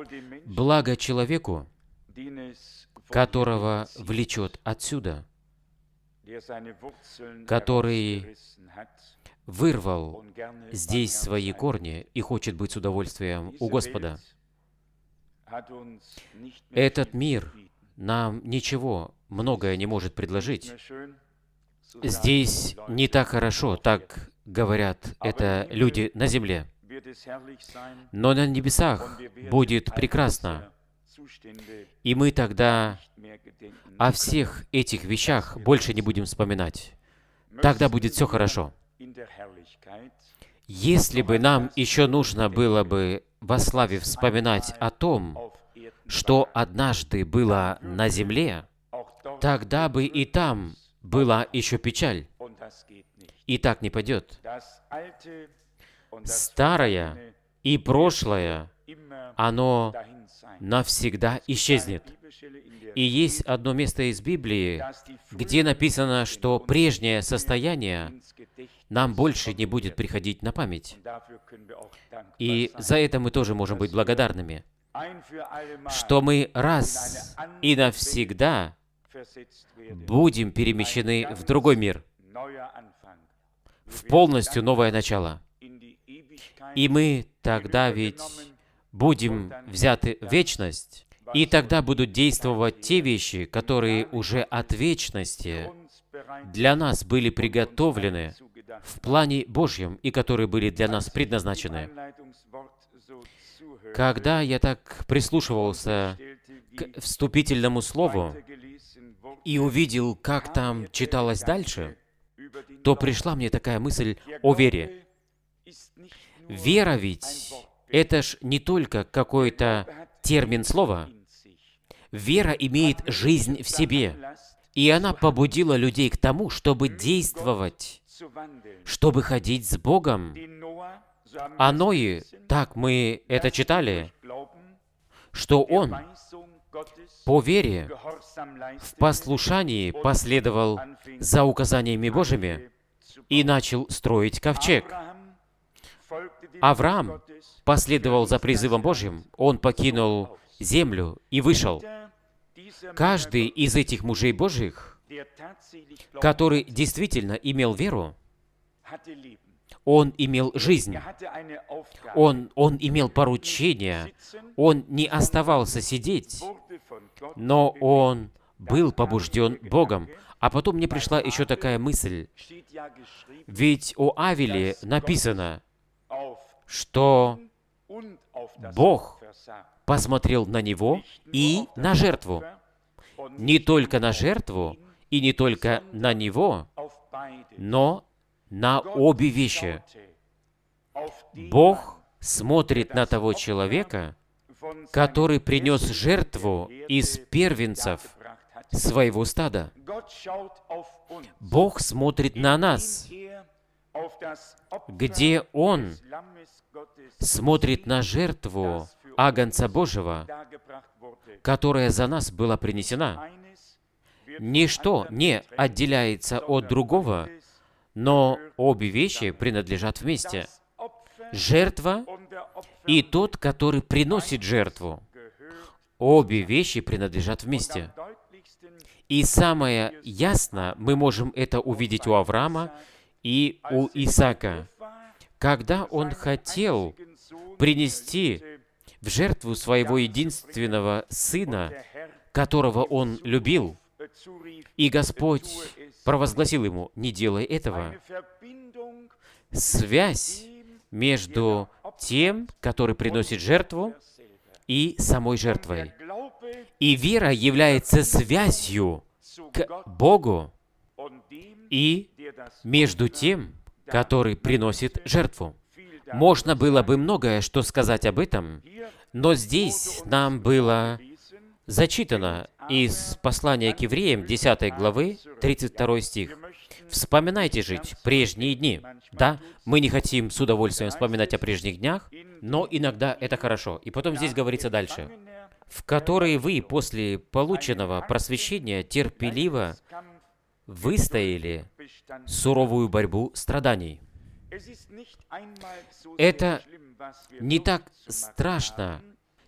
Благо человеку, которого влечет отсюда, который вырвал здесь свои корни и хочет быть с удовольствием у Господа. Этот мир нам ничего, многое не может предложить. Здесь не так хорошо, так говорят это люди на земле. Но на небесах будет прекрасно. И мы тогда о всех этих вещах больше не будем вспоминать. Тогда будет все хорошо. Если бы нам еще нужно было бы во славе вспоминать о том, что однажды было на земле, тогда бы и там была еще печаль. И так не пойдет. Старое и прошлое, оно навсегда исчезнет. И есть одно место из Библии, где написано, что прежнее состояние нам больше не будет приходить на память. И за это мы тоже можем быть благодарными, что мы раз и навсегда будем перемещены в другой мир, в полностью новое начало. И мы тогда ведь будем взяты в вечность, и тогда будут действовать те вещи, которые уже от вечности для нас были приготовлены в плане Божьем и которые были для нас предназначены. Когда я так прислушивался к вступительному слову и увидел, как там читалось дальше, то пришла мне такая мысль о вере. Вера ведь это ж не только какой-то термин слова. Вера имеет жизнь в себе, и она побудила людей к тому, чтобы действовать, чтобы ходить с Богом. А Ное, так мы это читали, что он по вере в послушании последовал за указаниями Божьими и начал строить ковчег. Авраам последовал за призывом Божьим, он покинул землю и вышел. Каждый из этих мужей Божьих, который действительно имел веру, он имел жизнь, он имел поручение, он не оставался сидеть, но он был побужден Богом. А потом мне пришла еще такая мысль, ведь о Авеле написано, что Бог посмотрел на него и на жертву. Не только на жертву и не только на него, но на обе вещи. Бог смотрит на того человека, который принес жертву из первенцев своего стада. Бог смотрит на нас, где Он смотрит на жертву Агнца Божьего, которая за нас была принесена. Ничто не отделяется от другого, но обе вещи принадлежат вместе. Жертва и тот, который приносит жертву. Обе вещи принадлежат вместе. И самое ясно мы можем это увидеть у Авраама и у Исаака. Когда он хотел принести в жертву своего единственного сына, которого он любил, и Господь провозгласил ему: «Не делай этого». Связь между тем, который приносит жертву, и самой жертвой. И вера является связью к Богу и между тем, который приносит жертву. Можно было бы многое что сказать об этом, но здесь нам было зачитано из послания к евреям 10 главы, 32 стих. «Вспоминайте жить прежние дни». Да, мы не хотим с удовольствием вспоминать о прежних днях, но иногда это хорошо. И потом здесь говорится дальше. «В которые вы после полученного просвещения терпеливо выстояли суровую борьбу страданий». Это не так страшно,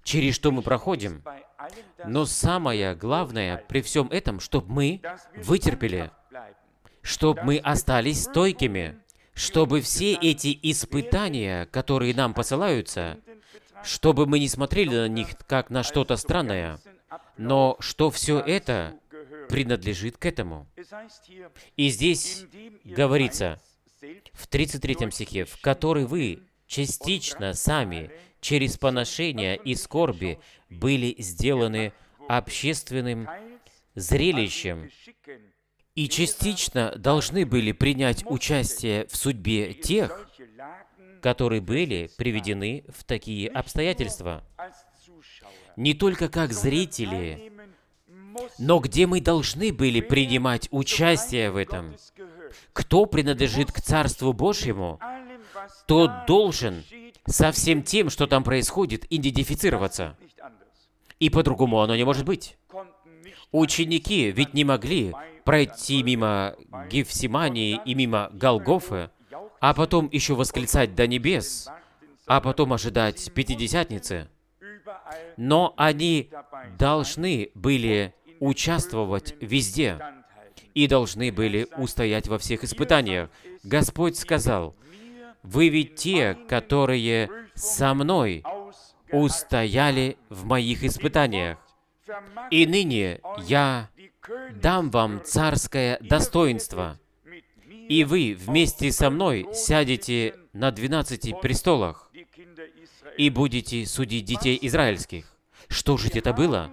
через что мы проходим. Но самое главное при всем этом, чтобы мы вытерпели, чтобы мы остались стойкими, чтобы все эти испытания, которые нам посылаются, чтобы мы не смотрели на них как на что-то странное, но что все это принадлежит к этому. И здесь говорится в 33 стихе, в который вы частично сами через поношения и скорби были сделаны общественным зрелищем и частично должны были принять участие в судьбе тех, которые были приведены в такие обстоятельства. Не только как зрители, но где мы должны были принимать участие в этом. Кто принадлежит к Царству Божьему, тот должен со всем тем, что там происходит, идентифицироваться. И по-другому оно не может быть. Ученики ведь не могли пройти мимо Гефсимании и мимо Голгофы, а потом еще восклицать до небес, а потом ожидать Пятидесятницы. Но они должны были участвовать везде и должны были устоять во всех испытаниях. Господь сказал: «Вы ведь те, которые со мной устояли в моих испытаниях, и ныне я дам вам царское достоинство, и вы вместе со мной сядете на 12 престолах и будете судить детей израильских». Что же это было?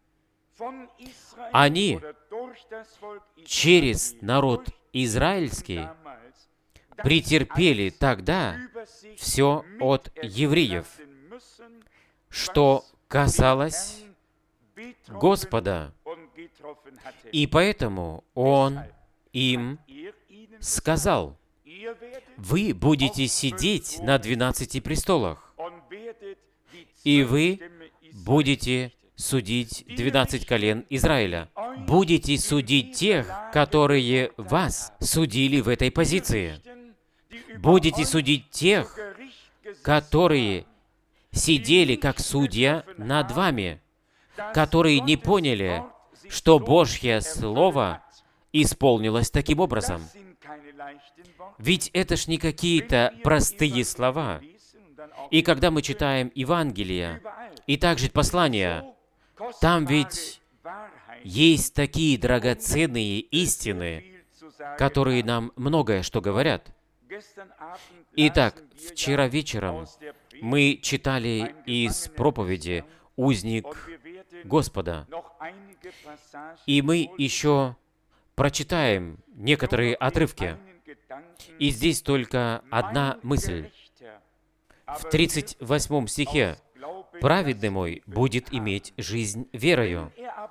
Они через народ израильский претерпели тогда все от евреев, что касалось Господа. И поэтому Он им сказал: «Вы будете сидеть на 12 престолах, и вы будете судить 12 колен Израиля. Будете судить тех, которые вас судили в этой позиции. Будете судить тех, которые сидели как судья над вами, которые не поняли, что Божье Слово исполнилось таким образом». Ведь это ж не какие-то простые слова. И когда мы читаем Евангелие, и также послания, там ведь есть такие драгоценные истины, которые нам многое что говорят. Итак, вчера вечером мы читали из проповеди «Узник Господа», и мы еще прочитаем некоторые отрывки. И здесь только одна мысль. В 38 стихе: «Праведный мой будет иметь жизнь верою,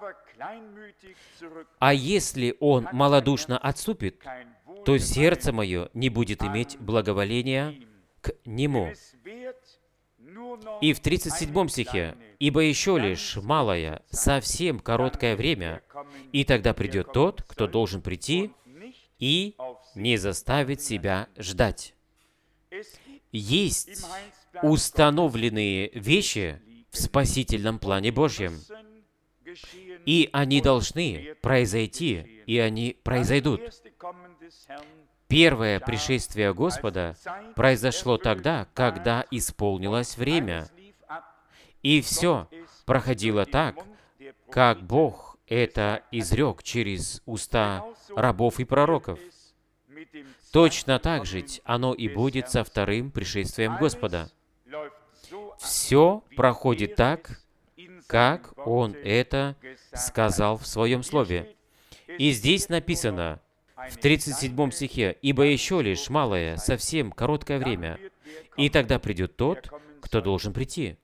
а если он малодушно отступит, то сердце мое не будет иметь благоволения к нему». И в 37 стихе: «Ибо еще лишь малое, совсем короткое время, и тогда придет тот, кто должен прийти, и не заставит себя ждать». Есть установленные вещи в спасительном плане Божьем, и они должны произойти, и они произойдут. Первое пришествие Господа произошло тогда, когда исполнилось время, и все проходило так, как Бог это изрек через уста рабов и пророков. Точно так же оно и будет со вторым пришествием Господа. Все проходит так, как Он это сказал в Своем Слове. И здесь написано в 37 стихе: «Ибо еще лишь малое, совсем короткое время, и тогда придет тот, кто должен прийти».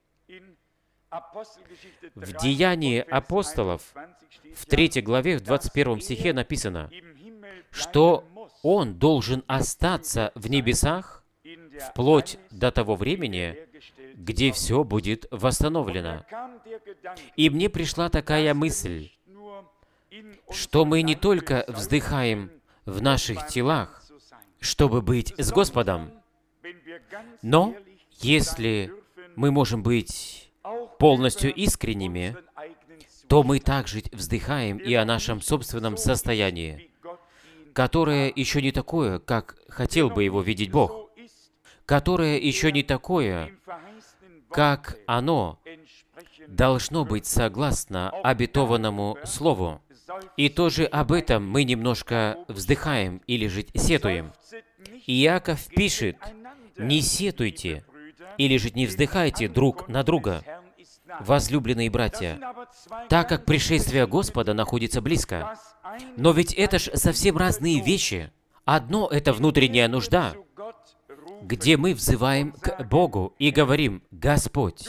В Деянии апостолов, в 3 главе, в 21 стихе написано, что Он должен остаться в небесах вплоть до того времени, где все будет восстановлено. И мне пришла такая мысль, что мы не только вздыхаем в наших телах, чтобы быть с Господом, но если мы можем быть полностью искренними, то мы также вздыхаем и о нашем собственном состоянии, которое еще не такое, как хотел бы его видеть Бог, которое еще не такое, как оно должно быть согласно обетованному Слову. И тоже об этом мы немножко вздыхаем или же сетуем. Иаков пишет: «Не сетуйте, или же не вздыхайте друг на друга, возлюбленные братья, так как пришествие Господа находится близко». Но ведь это ж совсем разные вещи. Одно — это внутренняя нужда, где мы взываем к Богу и говорим: «Господь,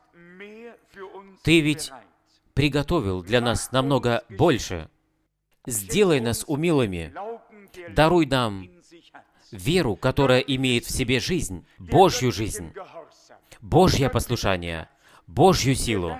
Ты ведь приготовил для нас намного больше. Сделай нас умелыми, даруй нам веру, которая имеет в себе жизнь, Божью жизнь, Божье послушание, Божью силу».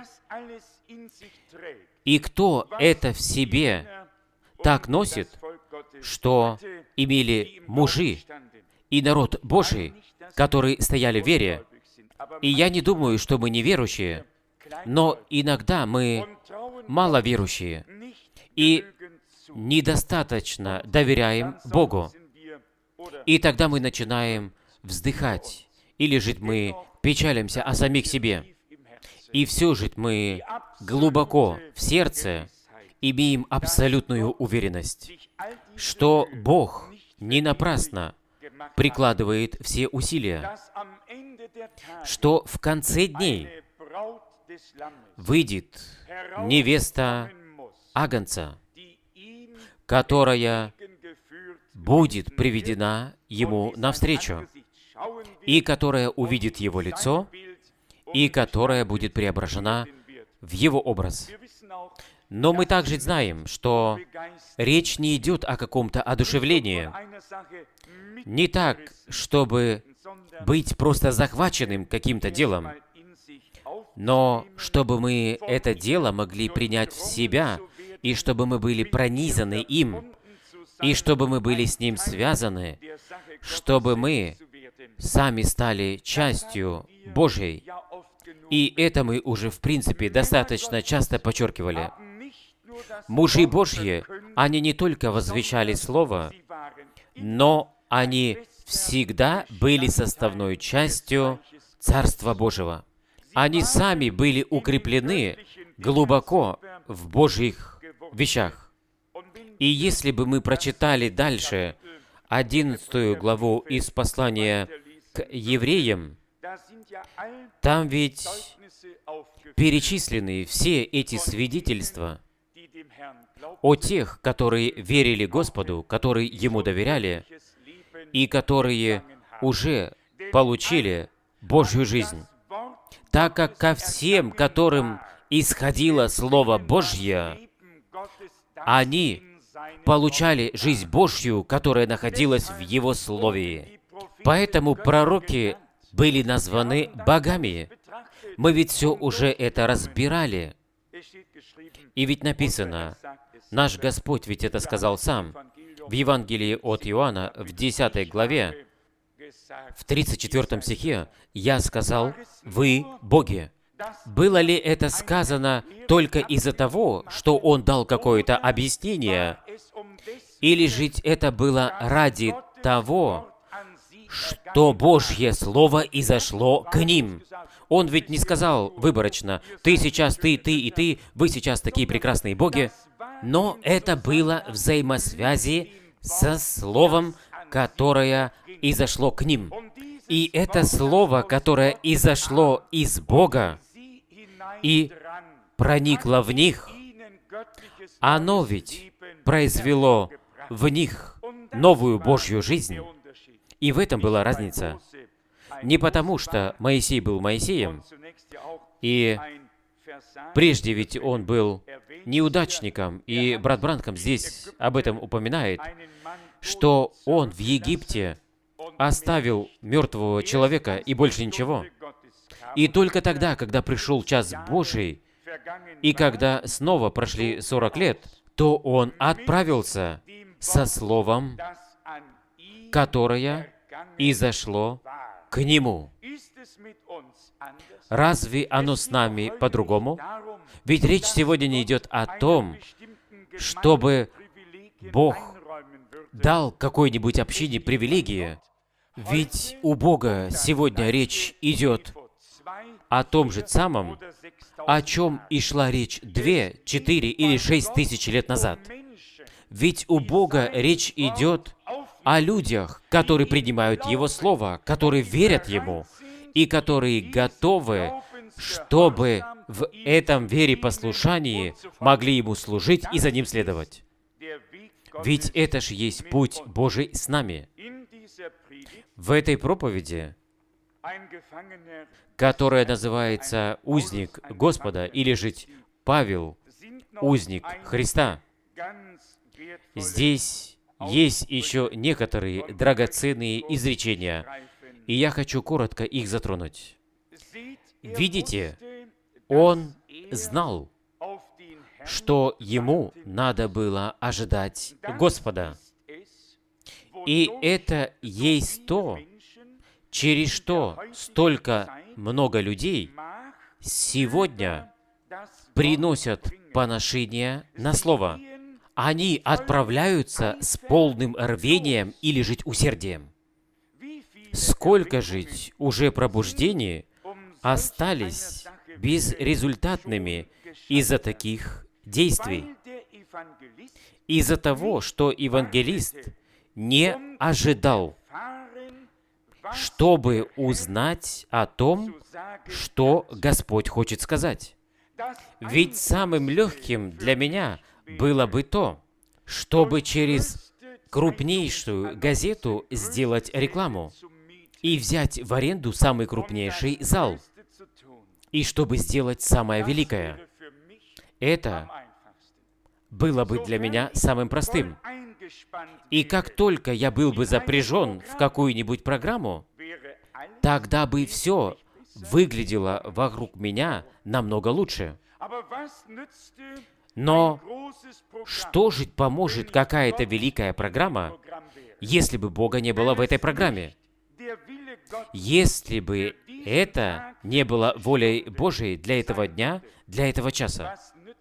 И кто это в себе так носит, что имели мужи и народ Божий, которые стояли в вере? И я не думаю, что мы неверующие, но иногда мы маловерующие и недостаточно доверяем Богу. И тогда мы начинаем вздыхать, или же мы печалимся о самих себе. И все же мы глубоко в сердце имеем абсолютную уверенность, что Бог не напрасно прикладывает все усилия, что в конце дней выйдет невеста Агнца, которая будет приведена ему навстречу, и которая увидит его лицо, и которая будет преображена в его образ. Но мы также знаем, что речь не идет о каком-то одушевлении. Не так, чтобы быть просто захваченным каким-то делом, но чтобы мы это дело могли принять в себя, и чтобы мы были пронизаны им, и чтобы мы были с ним связаны, чтобы мы сами стали частью Божьей. И это мы уже, в принципе, достаточно часто подчеркивали. Мужи Божьи, они не только возвещали Слово, но они всегда были составной частью Царства Божьего. Они сами были укреплены глубоко в Божьих вещах. И если бы мы прочитали дальше 11 главу из послания к евреям, там ведь перечислены все эти свидетельства о тех, которые верили Господу, которые Ему доверяли, и которые уже получили Божью жизнь. Так как ко всем, которым исходило Слово Божье, они получали жизнь Божью, которая находилась в Его Слове. Поэтому пророки были названы богами. Мы ведь все уже это разбирали. И ведь написано, наш Господь ведь это сказал сам, в Евангелии от Иоанна, в 10 главе, в 34 стихе, «Я сказал, вы боги». Было ли это сказано только из-за того, что Он дал какое-то объяснение, или же это было ради того, что Божье Слово изошло к ним? Он ведь не сказал выборочно: «Ты сейчас, ты и ты, вы сейчас такие прекрасные боги». Но это было взаимосвязи со Словом, которое изошло к ним. И это Слово, которое изошло из Бога и проникло в них, оно ведь произвело в них новую Божью жизнь. И в этом была разница. Не потому, что Моисей был Моисеем, и прежде ведь он был неудачником, и брат Бранхам здесь об этом упоминает, что он в Египте оставил мертвого человека и больше ничего. И только тогда, когда пришел час Божий, и когда снова прошли 40 лет, то он отправился со словом, которое изошло к нему. Разве оно с нами по-другому? Ведь речь сегодня не идет о том, чтобы Бог дал какой-нибудь общине привилегии. Ведь у Бога сегодня речь идет о том же самом, о чем и шла речь 2, 4 или 6 тысяч лет назад. Ведь у Бога речь идет о людях, которые принимают Его Слово, которые верят Ему, и которые готовы, чтобы в этом вере-послушании могли Ему служить и за Ним следовать. Ведь это же есть путь Божий с нами. В этой проповеди, которая называется «Узник Господа» или же Павел, узник Христа, здесь есть еще некоторые драгоценные изречения, и я хочу коротко их затронуть. Видите, он знал, что ему надо было ожидать Господа. И это есть то, через что столько много людей сегодня приносят поношение на Слово. Они отправляются с полным рвением или жить усердием. Сколько жить уже пробуждений остались безрезультатными из-за таких действий? Из-за того, что евангелист не ожидал, чтобы узнать о том, что Господь хочет сказать. Ведь самым легким для меня было бы то, чтобы через крупнейшую газету сделать рекламу и взять в аренду самый крупнейший зал, и чтобы сделать самое великое. Это было бы для меня самым простым. И как только я был бы запряжен в какую-нибудь программу, тогда бы все выглядело вокруг меня намного лучше. Но что же поможет какая-то великая программа, если бы Бога не было в этой программе? Если бы это не было волей Божией для этого дня, для этого часа?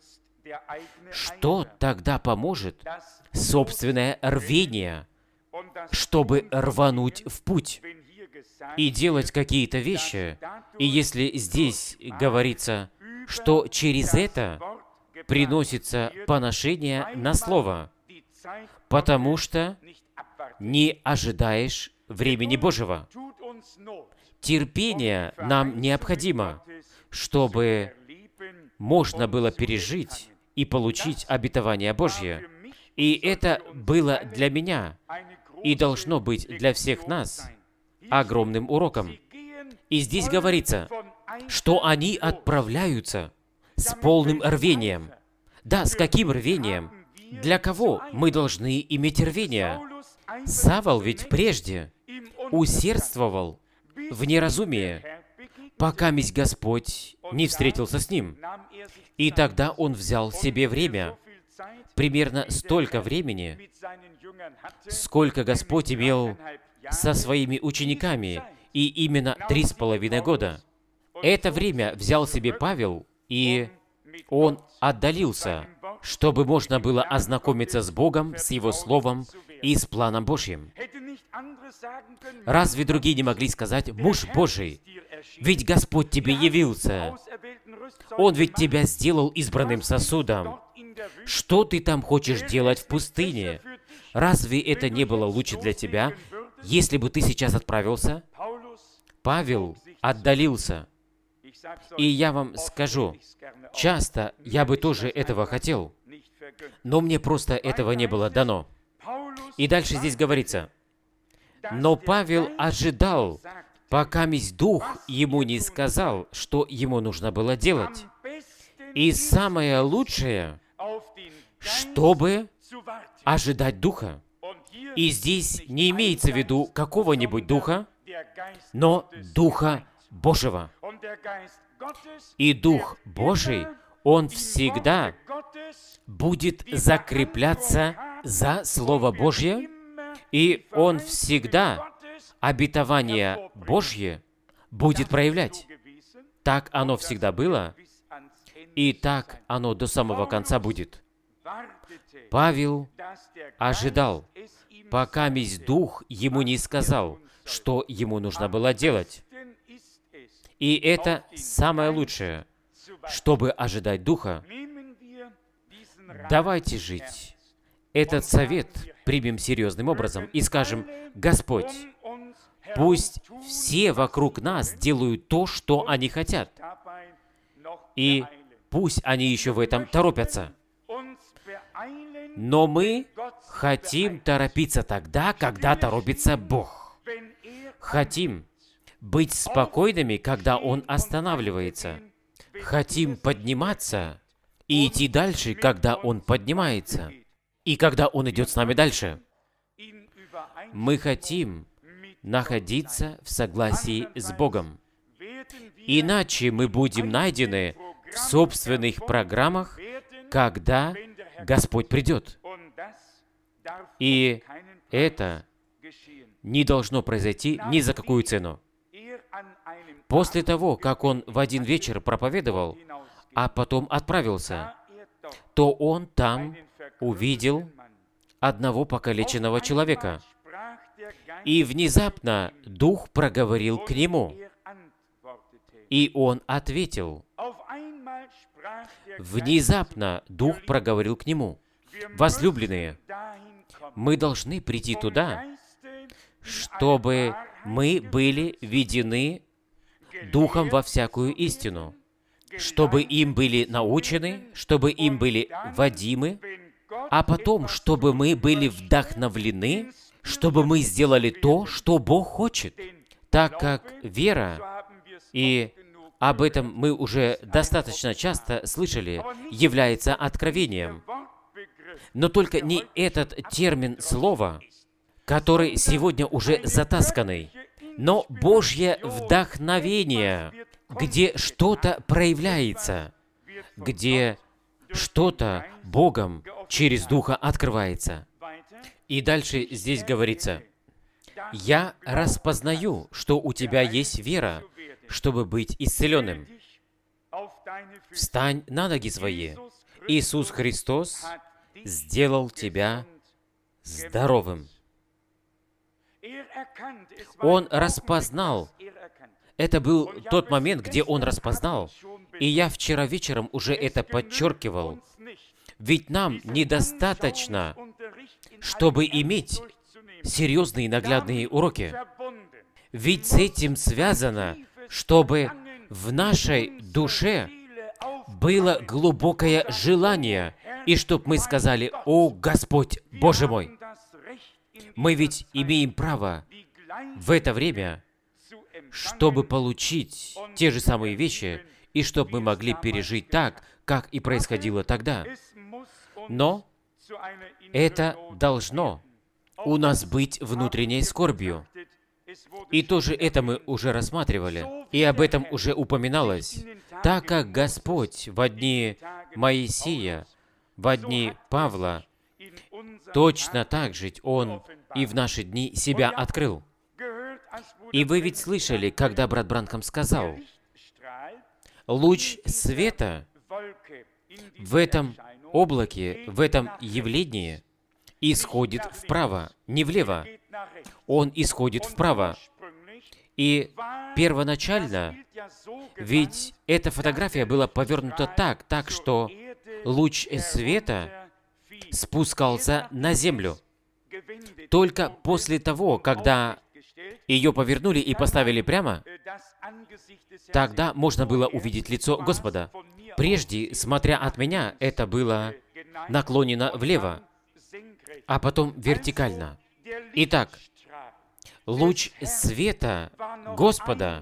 Что тогда поможет собственное рвение, чтобы рвануть в путь и делать какие-то вещи? И если здесь говорится, что через это приносится поношение на Слово, потому что не ожидаешь времени Божьего. Терпение нам необходимо, чтобы можно было пережить и получить обетование Божье. И это было для меня и должно быть для всех нас огромным уроком. И здесь говорится, что они отправляются с полным рвением. Да, с каким рвением? Для кого мы должны иметь рвение? Савол ведь прежде усердствовал в неразумии, пока месть Господь не встретился с ним. И тогда он взял себе время, примерно столько времени, сколько Господь имел со своими учениками, и именно 3,5 года. Это время взял себе Павел, и он отдалился, чтобы можно было ознакомиться с Богом, с Его Словом и с планом Божьим. Разве другие не могли сказать: «Муж Божий, ведь Господь тебе явился, Он ведь тебя сделал избранным сосудом. Что ты там хочешь делать в пустыне? Разве это не было лучше для тебя, если бы ты сейчас отправился?» Павел отдалился. И я вам скажу, часто я бы тоже этого хотел, но мне просто этого не было дано. И дальше здесь говорится: «Но Павел ожидал, пока месть Дух ему не сказал, что ему нужно было делать. И самое лучшее, чтобы ожидать Духа». И здесь не имеется в виду какого-нибудь Духа, но Духа Божьего. И Дух Божий, Он всегда будет закрепляться за Слово Божье, и Он всегда обетование Божье будет проявлять. Так оно всегда было, и так оно до самого конца будет. Павел ожидал, пока весь Дух ему не сказал, что ему нужно было делать. И это самое лучшее, чтобы ожидать Духа. Давайте жить. Этот совет примем серьезным образом и скажем: «Господь, пусть все вокруг нас делают то, что они хотят, и пусть они еще в этом торопятся. Но мы хотим торопиться тогда, когда торопится Бог. Хотим быть спокойными, когда Он останавливается. Хотим подниматься и идти дальше, когда Он поднимается, и когда Он идет с нами дальше. Мы хотим находиться в согласии с Богом. Иначе мы будем найдены в собственных программах, когда Господь придет. И это не должно произойти ни за какую цену. После того, как он в один вечер проповедовал, а потом отправился, то он там увидел одного покалеченного человека. И внезапно Дух проговорил к нему, и он ответил. Внезапно Дух проговорил к нему: «Возлюбленные, мы должны прийти туда, чтобы мы были ведены Духом во всякую истину, чтобы им были научены, чтобы им были водимы, а потом, чтобы мы были вдохновлены, чтобы мы сделали то, что Бог хочет, так как вера, и об этом мы уже достаточно часто слышали, является откровением. Но только не этот термин слова, который сегодня уже затасканный, но Божье вдохновение, где что-то проявляется, где что-то Богом через Духа открывается. И дальше здесь говорится: «Я распознаю, что у тебя есть вера, чтобы быть исцеленным. Встань на ноги свои. Иисус Христос сделал тебя здоровым». Он распознал. Это был тот момент, где он распознал. И я вчера вечером уже это подчеркивал. Ведь нам недостаточно, чтобы иметь серьезные наглядные уроки. Ведь с этим связано, чтобы в нашей душе было глубокое желание, и чтобы мы сказали: «О, Господь, Боже мой!» Мы ведь имеем право в это время, чтобы получить те же самые вещи, и чтобы мы могли пережить так, как и происходило тогда. Но это должно у нас быть внутренней скорбью. И тоже это мы уже рассматривали, и об этом уже упоминалось. Так как Господь в дни Моисея, в дни Павла, точно так же Он и в наши дни себя открыл. И вы ведь слышали, когда брат Бранхам сказал: луч света в этом облаке, в этом явлении исходит вправо, не влево. Он исходит вправо. И первоначально, ведь эта фотография была повернута так что луч света спускался на землю. Только после того, когда ее повернули и поставили прямо, тогда можно было увидеть лицо Господа. Прежде, смотря от меня, это было наклонено влево, а потом вертикально. Итак, луч света Господа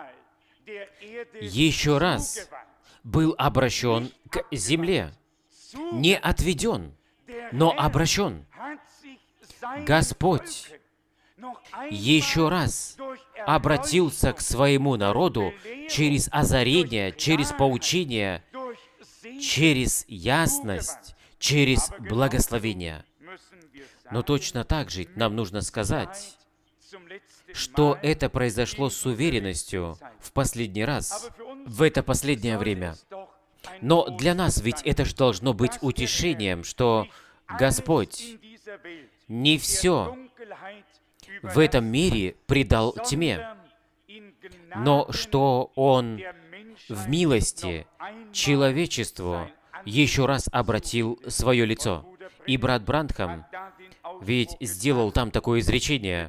еще раз был обращен к земле, не отведен, но обращен. Господь еще раз обратился к своему народу через озарение, через поучение, через ясность, через благословение. Но точно так же нам нужно сказать: что это произошло с уверенностью в последний раз, в это последнее время. Но для нас ведь это же должно быть утешением, что Господь не все в этом мире предал тьме, но что Он в милости человечеству еще раз обратил свое лицо. И брат Бранхам ведь сделал там такое изречение.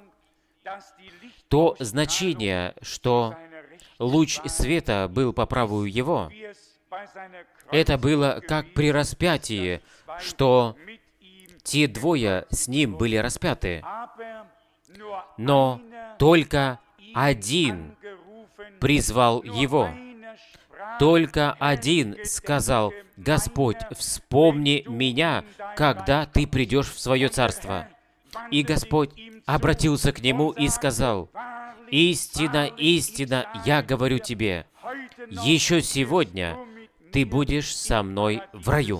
То значение, что луч света был по правую Его, это было как при распятии, что те двое с Ним были распяты. Но только один призвал Его. Только один сказал: «Господь, вспомни меня, когда Ты придешь в Свое Царство». И Господь обратился к нему и сказал: «Истина, истина, я говорю тебе, еще сегодня ты будешь со мной в раю».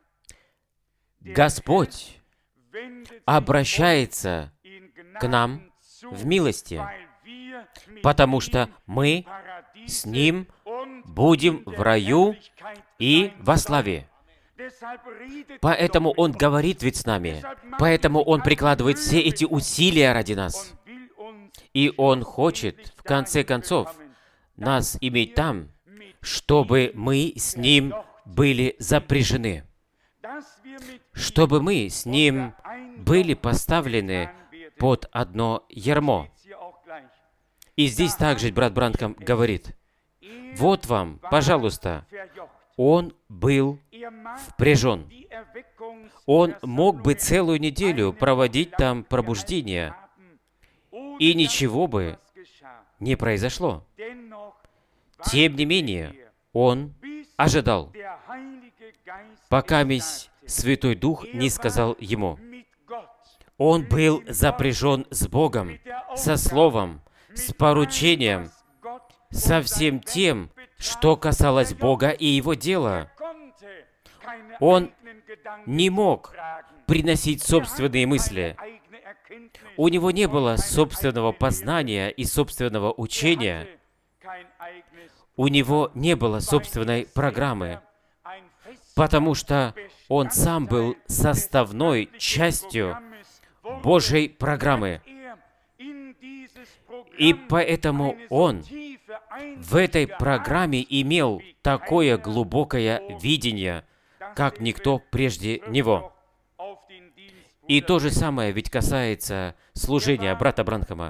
Господь обращается к нам в милости, потому что мы с Ним будем в раю и во славе. Поэтому Он говорит ведь с нами, поэтому Он прикладывает все эти усилия ради нас. И Он хочет, в конце концов, нас иметь там, чтобы мы с Ним были запряжены, чтобы мы с Ним были поставлены под одно ярмо. И здесь также брат Бранхам говорит: вот вам, пожалуйста, Он был впряжен. Он мог бы целую неделю проводить там пробуждение, и ничего бы не произошло. Тем не менее, Он ожидал, пока Святой Дух не сказал ему. Он был запряжен с Богом, со Словом, с поручением, со всем тем, что касалось Бога и Его дела. Он не мог приносить собственные мысли. У него не было собственного познания и собственного учения. У него не было собственной программы, потому что он сам был составной частью Божьей программы. И поэтому он в этой программе имел такое глубокое видение, как никто прежде него. И то же самое ведь касается служения брата Бранхама.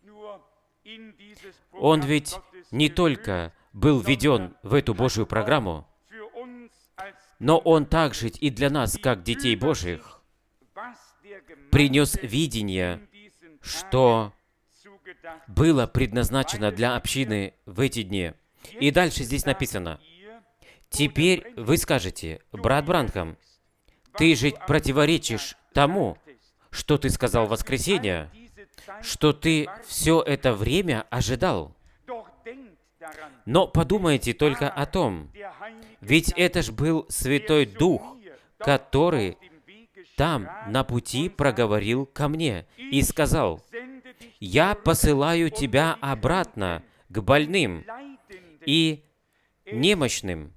Он ведь не только был введен в эту Божью программу, но он также и для нас, как детей Божьих, принес видение, что было предназначено для общины в эти дни. И дальше здесь написано: «Теперь вы скажете: брат Бранхам, ты же противоречишь тому, что ты сказал в воскресенье, что ты все это время ожидал. Но подумайте только о том, ведь это ж был Святой Дух, который там на пути проговорил ко мне и сказал: я посылаю тебя обратно к больным и немощным».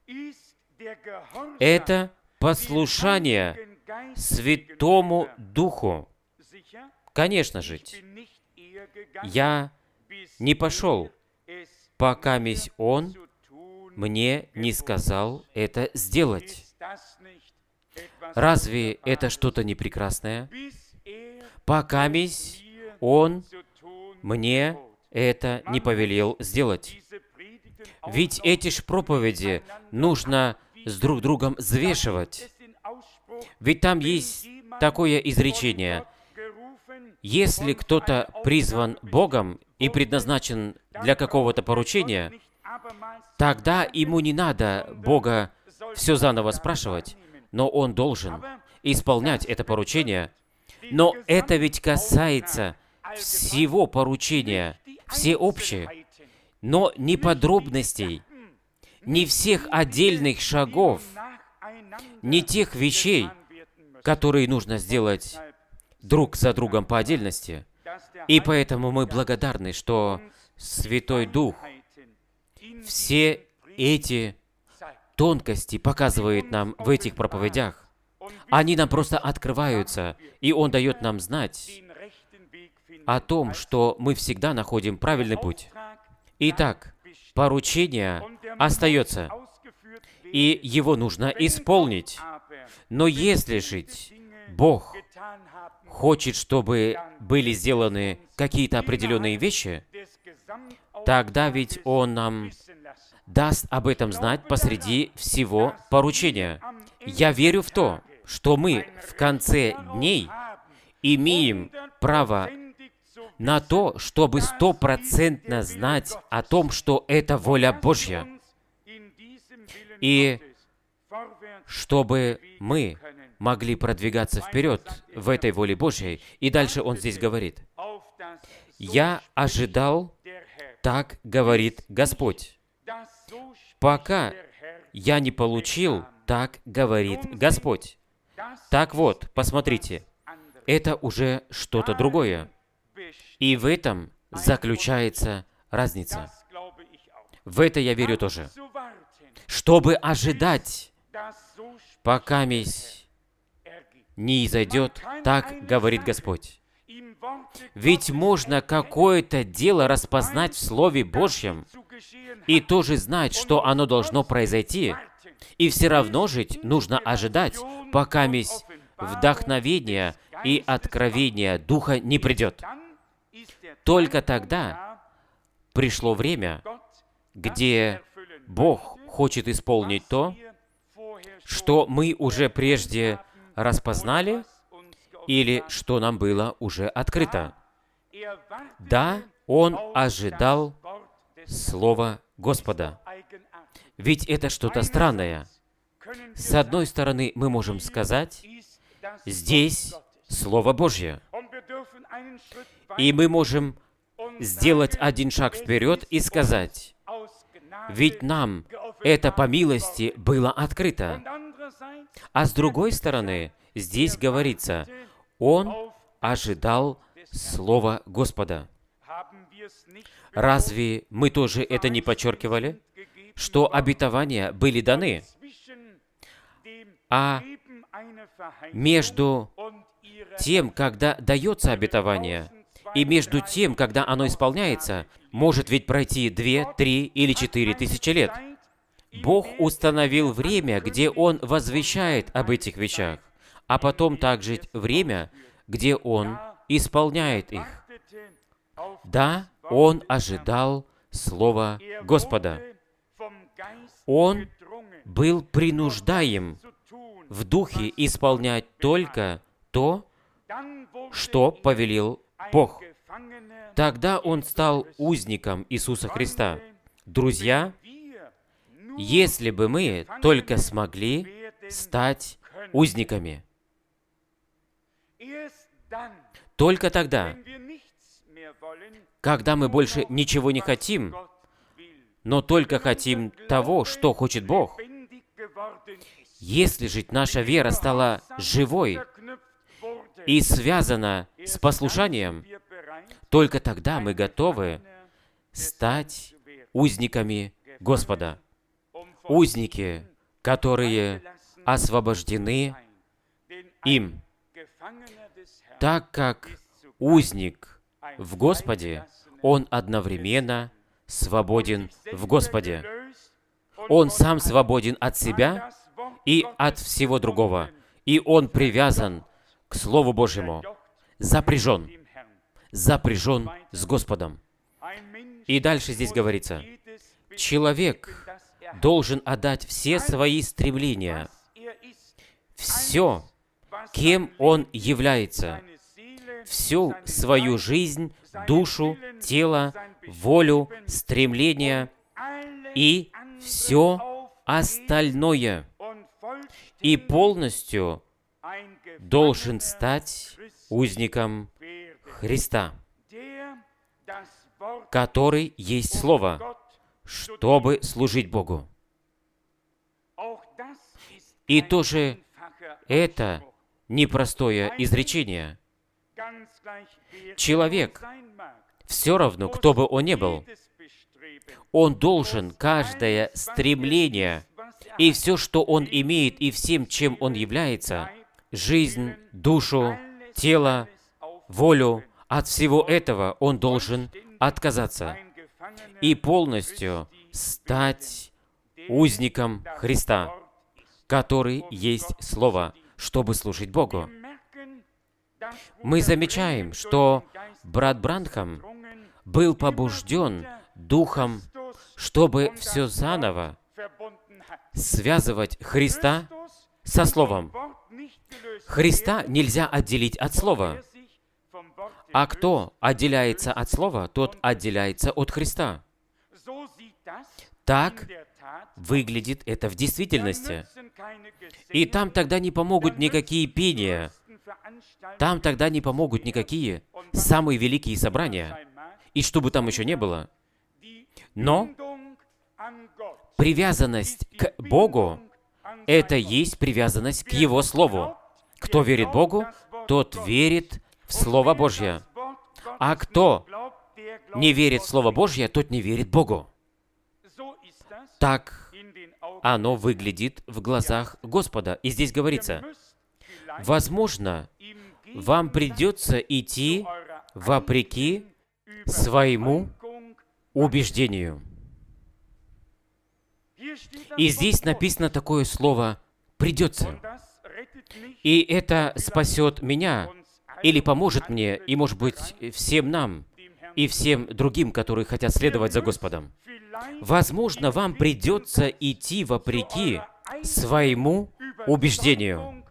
Это послушание Святому Духу. Конечно же, я не пошел, пока Он мне не сказал это сделать. Разве это что-то не прекрасное? Пока Он мне это не повелел сделать. Ведь эти ж проповеди нужно с друг другом взвешивать. Ведь там есть такое изречение: если кто-то призван Богом и предназначен для какого-то поручения, тогда ему не надо Бога все заново спрашивать, но он должен исполнять это поручение. Но это ведь касается всего поручения, всеобщее, но не подробностей, не всех отдельных шагов, не тех вещей, которые нужно сделать друг за другом по отдельности. И поэтому мы благодарны, что Святой Дух все эти тонкости показывает нам в этих проповедях. Они нам просто открываются, и Он дает нам знать о том, что мы всегда находим правильный путь. Итак, поручение остается, и его нужно исполнить. Но если же Бог хочет, чтобы были сделаны какие-то определенные вещи, тогда ведь Он нам даст об этом знать посреди всего поручения. Я верю в то, что мы в конце дней имеем право на то, чтобы 100% знать о том, что это воля Божья, и чтобы мы могли продвигаться вперед в этой воле Божьей. И дальше он здесь говорит: «Я ожидал, так говорит Господь, пока я не получил, так говорит Господь». Так вот, посмотрите, это уже что-то другое. И в этом заключается разница. В это я верю тоже. Чтобы ожидать, пока не изойдет, так говорит Господь. Ведь можно какое-то дело распознать в Слове Божьем и тоже знать, что оно должно произойти, и все равно жить нужно ожидать, пока вдохновение и откровение Духа не придет. Только тогда пришло время, где Бог хочет исполнить то, что мы уже прежде распознали или что нам было уже открыто. Да, Он ожидал Слова Господа. Ведь это что-то странное. С одной стороны, мы можем сказать, здесь Слово Божье. И мы можем сделать один шаг вперед и сказать, ведь нам это по милости было открыто. А с другой стороны, здесь говорится, Он ожидал Слова Господа. Разве мы тоже это не подчеркивали, что обетования были даны, а между тем, когда дается обетование, и между тем, когда оно исполняется, может ведь пройти 2, 3 или 4 тысячи лет. Бог установил время, где Он возвещает об этих вещах, а потом также время, где Он исполняет их. Да, Он ожидал Слова Господа. Он был принуждаем в духе исполнять только то, что повелел Бог. Тогда он стал узником Иисуса Христа. Друзья, если бы мы только смогли стать узниками, только тогда, когда мы больше ничего не хотим, но только хотим того, что хочет Бог, если же наша вера стала живой и связана с послушанием, только тогда мы готовы стать узниками Господа. Узники, которые освобождены им. Так как узник в Господе, он одновременно свободен в Господе. Он сам свободен от себя и от всего другого. И он привязан к Слову Божьему, запряжен с Господом. И дальше здесь говорится, человек должен отдать все свои стремления, все, кем он является, всю свою жизнь, душу, тело, волю, стремления и все остальное. И полностью должен стать узником Христа, который есть Слово, чтобы служить Богу. И тоже это непростое изречение. Человек, все равно, кто бы он ни был, он должен каждое стремление и все, что он имеет, и всем, чем он является, жизнь, душу, тело, волю, от всего этого он должен отказаться и полностью стать узником Христа, который есть Слово, чтобы служить Богу. Мы замечаем, что брат Бранхам был побужден Духом, чтобы все заново связывать Христа со Словом. Христа нельзя отделить от Слова. А кто отделяется от Слова, тот отделяется от Христа. Так выглядит это в действительности. И там тогда не помогут никакие пения. Там тогда не помогут никакие самые великие собрания. И что бы там еще не было. Но привязанность к Богу — это есть привязанность к Его Слову. Кто верит Богу, тот верит в Слово Божье. А кто не верит в Слово Божье, тот не верит Богу. Так оно выглядит в глазах Господа. И здесь говорится, возможно, вам придется идти вопреки своему убеждению. И здесь написано такое слово «придется». И это спасет меня, или поможет мне, и, может быть, всем нам, и всем другим, которые хотят следовать за Господом. Возможно, вам придется идти вопреки своему убеждению.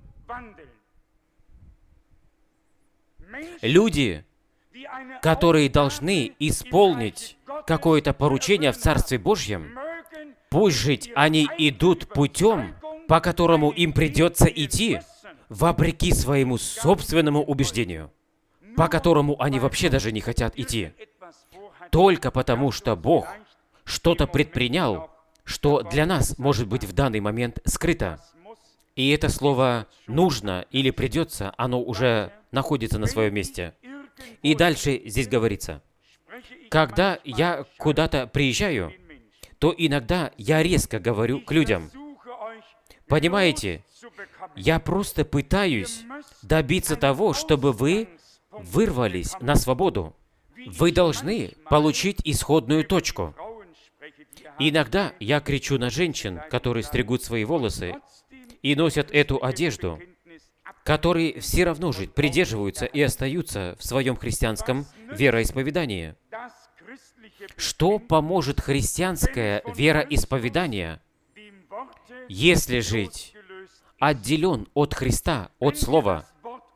Люди, которые должны исполнить какое-то поручение в Царстве Божьем, пусть жить они идут путем, по которому им придется идти, вопреки своему собственному убеждению, по которому они вообще даже не хотят идти, только потому, что Бог что-то предпринял, что для нас может быть в данный момент скрыто. И это слово «нужно» или «придется», оно уже находится на своем месте. И дальше здесь говорится, когда я куда-то приезжаю, то иногда я резко говорю к людям. Понимаете, я просто пытаюсь добиться того, чтобы вы вырвались на свободу. Вы должны получить исходную точку. Иногда я кричу на женщин, которые стригут свои волосы и носят эту одежду, которые все равно же придерживаются и остаются в своем христианском вероисповедании. Что поможет христианское вероисповедание, если жить отделен от Христа, от Слова?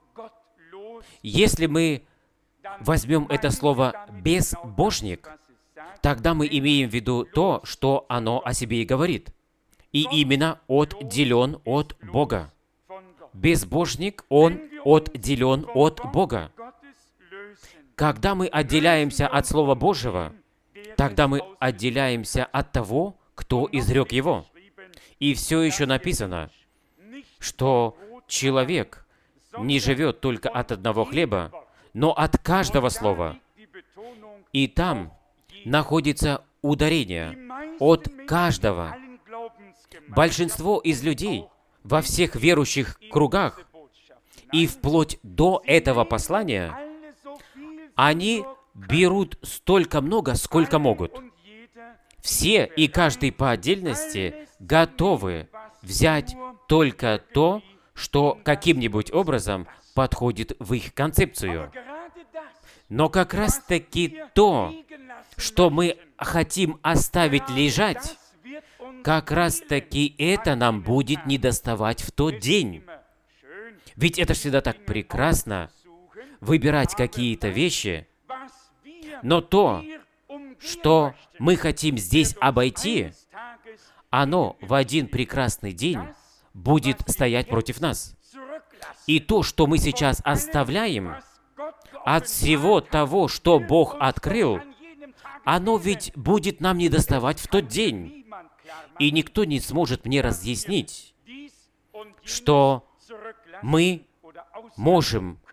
Если мы возьмем это слово «безбожник», тогда мы имеем в виду то, что оно о себе и говорит. И именно отделен от Бога. Безбожник, он отделен от Бога. Когда мы отделяемся от Слова Божьего, тогда мы отделяемся от того, кто изрек его. И все еще написано, что человек не живет только от одного хлеба, но от каждого слова. И там находится ударение от каждого. Большинство из людей во всех верующих кругах и вплоть до этого послания, они берут столько много, сколько могут. Все и каждый по отдельности готовы взять только то, что каким-нибудь образом подходит в их концепцию. Но как раз-таки то, что мы хотим оставить лежать, как раз-таки это нам будет недоставать в тот день. Ведь это всегда так прекрасно, выбирать какие-то вещи, но то, что мы хотим здесь обойти, оно в один прекрасный день будет стоять против нас. И то, что мы сейчас оставляем от всего того, что Бог открыл, оно ведь будет нам недоставать в тот день. И никто не сможет мне разъяснить, что мы можем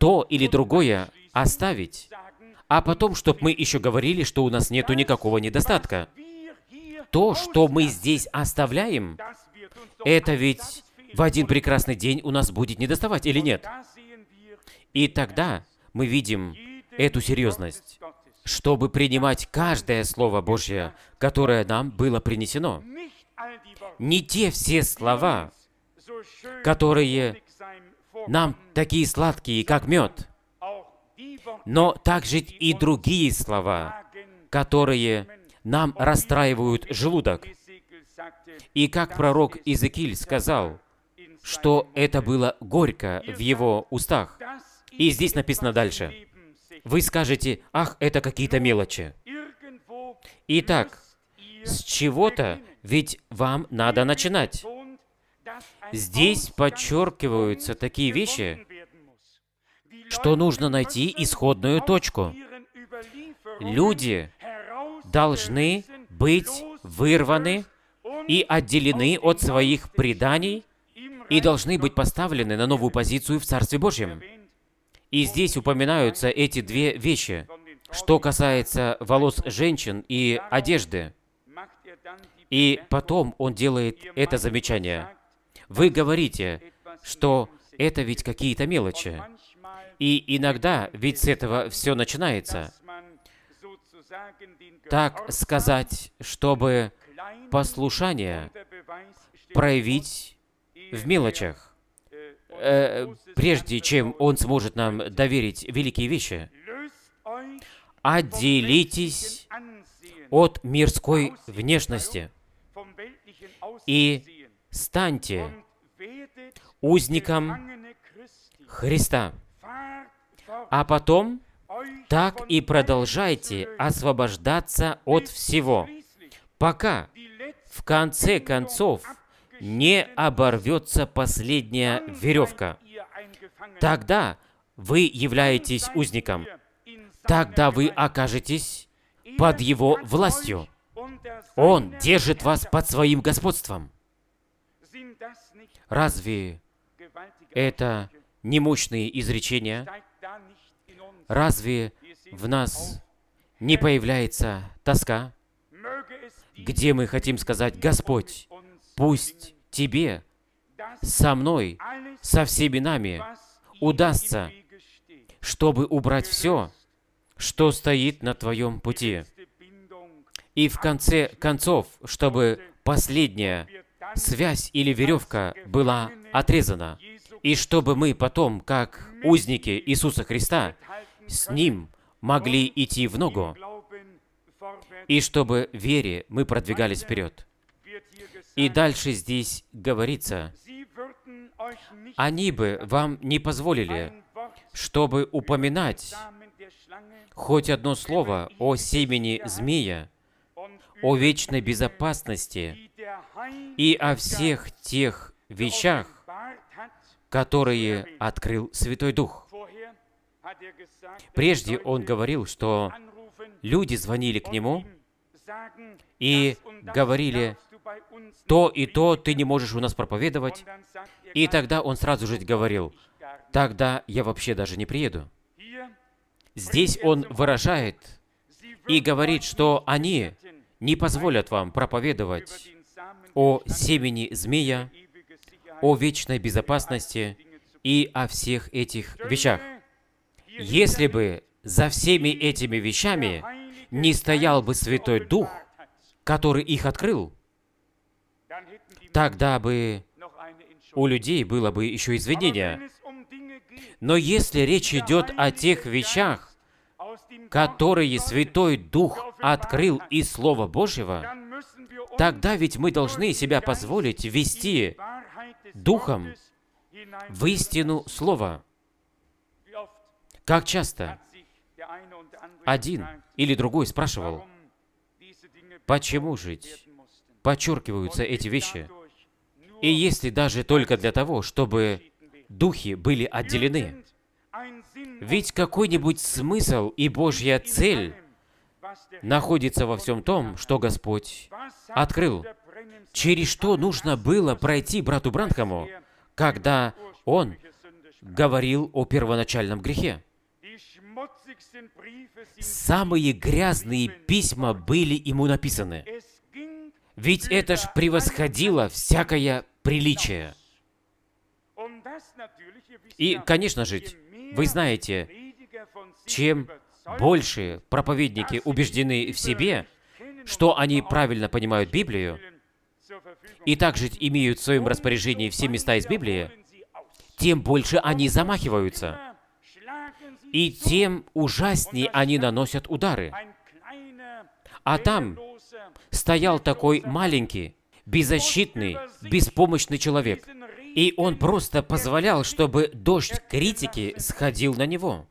то или другое оставить, а потом, чтобы мы еще говорили, что у нас нету никакого недостатка. То, что мы здесь оставляем, это ведь в один прекрасный день у нас будет недоставать, или нет? И тогда мы видим эту серьезность, чтобы принимать каждое Слово Божье, которое нам было принесено. Не те все слова, которые нам такие сладкие, как мед, но также и другие слова, которые нам расстраивают желудок. И как пророк Иезекииль сказал, что это было горько в его устах. И здесь написано дальше. Вы скажете: ах, это какие-то мелочи. Итак, с чего-то ведь вам надо начинать. Здесь подчеркиваются такие вещи, что нужно найти исходную точку. Люди должны быть вырваны и отделены от своих преданий и должны быть поставлены на новую позицию в Царстве Божьем. И здесь упоминаются эти две вещи, что касается волос женщин и одежды. И потом он делает это замечание. Вы говорите, что это ведь какие-то мелочи. И иногда ведь с этого все начинается. Так сказать, чтобы послушание проявить в мелочах, прежде чем Он сможет нам доверить великие вещи. Отделитесь от мирской внешности и станьте узником Христа. А потом так и продолжайте освобождаться от всего, пока в конце концов не оборвется последняя веревка. Тогда вы являетесь узником. Тогда вы окажетесь под Его властью. Он держит вас под своим господством. Разве это не мощные изречения? Разве в нас не появляется тоска, где мы хотим сказать: Господь, пусть Тебе со мной, со всеми нами удастся, чтобы убрать все, что стоит на Твоем пути. И в конце концов, чтобы последняя связь или веревка была отрезана, и чтобы мы потом, как узники Иисуса Христа, с Ним могли идти в ногу, и чтобы в вере мы продвигались вперед. И дальше здесь говорится: они бы вам не позволили, чтобы упоминать хоть одно слово о семени змея, о вечной безопасности и о всех тех вещах, которые открыл Святой Дух. Прежде он говорил, что люди звонили к нему и говорили: то и то ты не можешь у нас проповедовать. И тогда он сразу же говорил: тогда я вообще даже не приеду. Здесь он выражает и говорит, что они не позволят вам проповедовать о семени змея, о вечной безопасности и о всех этих вещах. Если бы за всеми этими вещами не стоял бы Святой Дух, который их открыл, тогда бы у людей было бы еще извинение. Но если речь идет о тех вещах, которые Святой Дух открыл из Слова Божьего, тогда ведь мы должны себя позволить вести Духом в истину Слова. Как часто один или другой спрашивал: почему же подчеркиваются эти вещи? И если даже только для того, чтобы духи были отделены. Ведь какой-нибудь смысл и Божья цель находится во всем том, что Господь открыл. Через что нужно было пройти брату Бранхаму, когда он говорил о первоначальном грехе. Самые грязные письма были ему написаны. Ведь это ж превосходило всякое приличие. И, конечно же, вы знаете, чем больше проповедники убеждены в себе, что они правильно понимают Библию, и также имеют в своем распоряжении все места из Библии, тем больше они замахиваются, и тем ужаснее они наносят удары. А там стоял такой маленький, беззащитный, беспомощный человек, и он просто позволял, чтобы дождь критики сходил на него.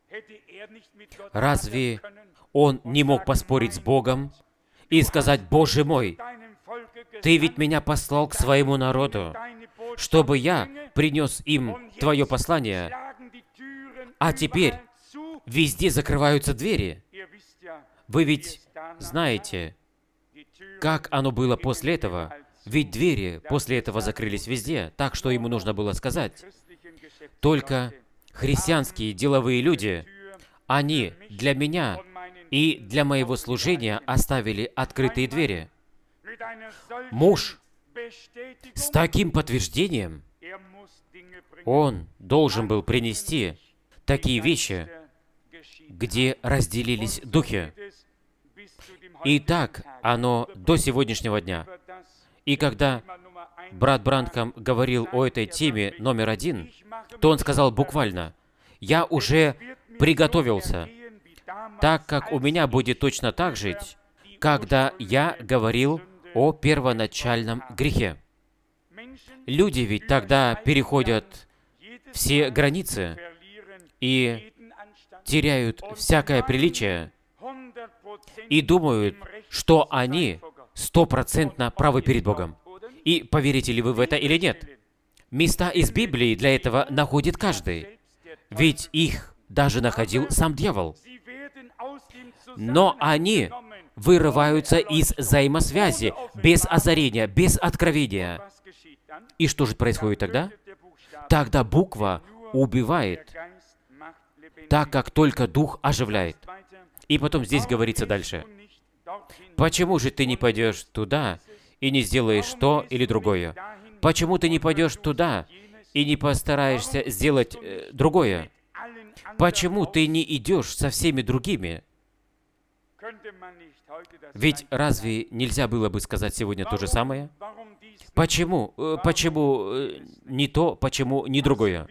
Разве он не мог поспорить с Богом и сказать: «Боже мой, Ты ведь меня послал к своему народу, чтобы я принес им Твое послание, а теперь везде закрываются двери». Вы ведь знаете, как оно было после этого. Ведь двери после этого закрылись везде, так что ему нужно было сказать: «Только христианские деловые люди, они для меня и для моего служения оставили открытые двери». Муж с таким подтверждением, он должен был принести такие вещи, где разделились духи. И так оно до сегодняшнего дня. И когда брат Бранхам говорил о этой теме номер 1, то он сказал буквально: «Я уже приготовился, так как у меня будет точно так же, когда я говорил о первоначальном грехе». Люди ведь тогда переходят все границы и теряют всякое приличие и думают, что они 100% правы перед Богом. И поверите ли вы в это или нет? Места из Библии для этого находит каждый, ведь их даже находил сам дьявол. Но они вырываются из взаимосвязи, без озарения, без откровения. И что же происходит тогда? Тогда буква убивает, так как только Дух оживляет. И потом здесь говорится дальше: «Почему же ты не пойдешь туда и не сделаешь то или другое? Почему ты не пойдешь туда и не постараешься сделать другое? Почему ты не идешь со всеми другими?» Ведь разве нельзя было бы сказать сегодня то же самое? Почему? Почему не то, почему не другое?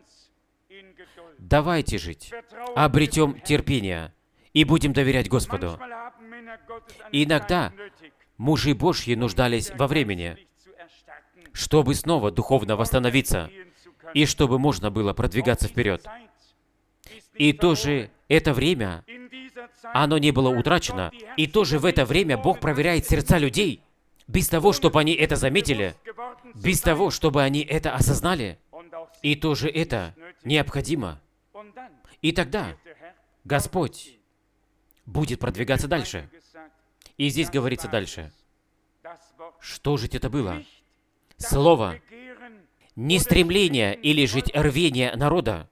Давайте жить, обретем терпение и будем доверять Господу. Иногда мужи Божьи нуждались во времени, чтобы снова духовно восстановиться и чтобы можно было продвигаться вперед. И тоже это время, оно не было утрачено, и тоже в это время Бог проверяет сердца людей, без того, чтобы они это заметили, без того, чтобы они это осознали. И тоже это необходимо. И тогда Господь будет продвигаться дальше. И здесь говорится дальше. Что же это было? Слово, не стремление или же рвение народа.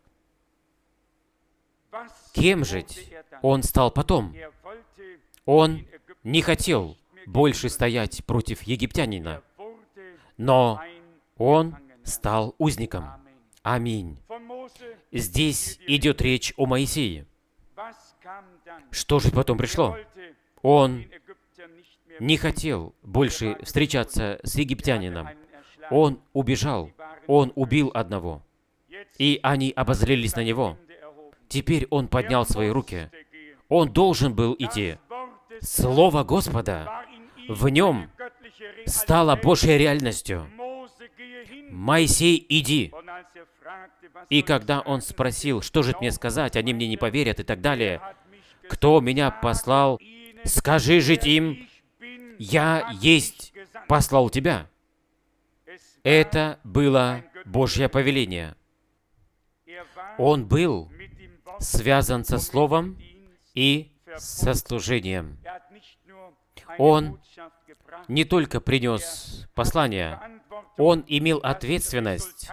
Кем же он стал потом? Он не хотел больше стоять против египтянина, но он стал узником. Аминь. Здесь идет речь о Моисее. Что же потом пришло? Он не хотел больше встречаться с египтянином. Он убежал. Он убил одного. И они обозрелись на него. Теперь он поднял свои руки. Он должен был идти. Слово Господа в нем стало Божьей реальностью. «Моисей, иди!» И когда он спросил, что же мне сказать, они мне не поверят и так далее, «Кто меня послал? Скажи же им, я есть послал тебя». Это было Божье повеление. Он был связан со Словом и со служением. Он не только принес послание, он имел ответственность,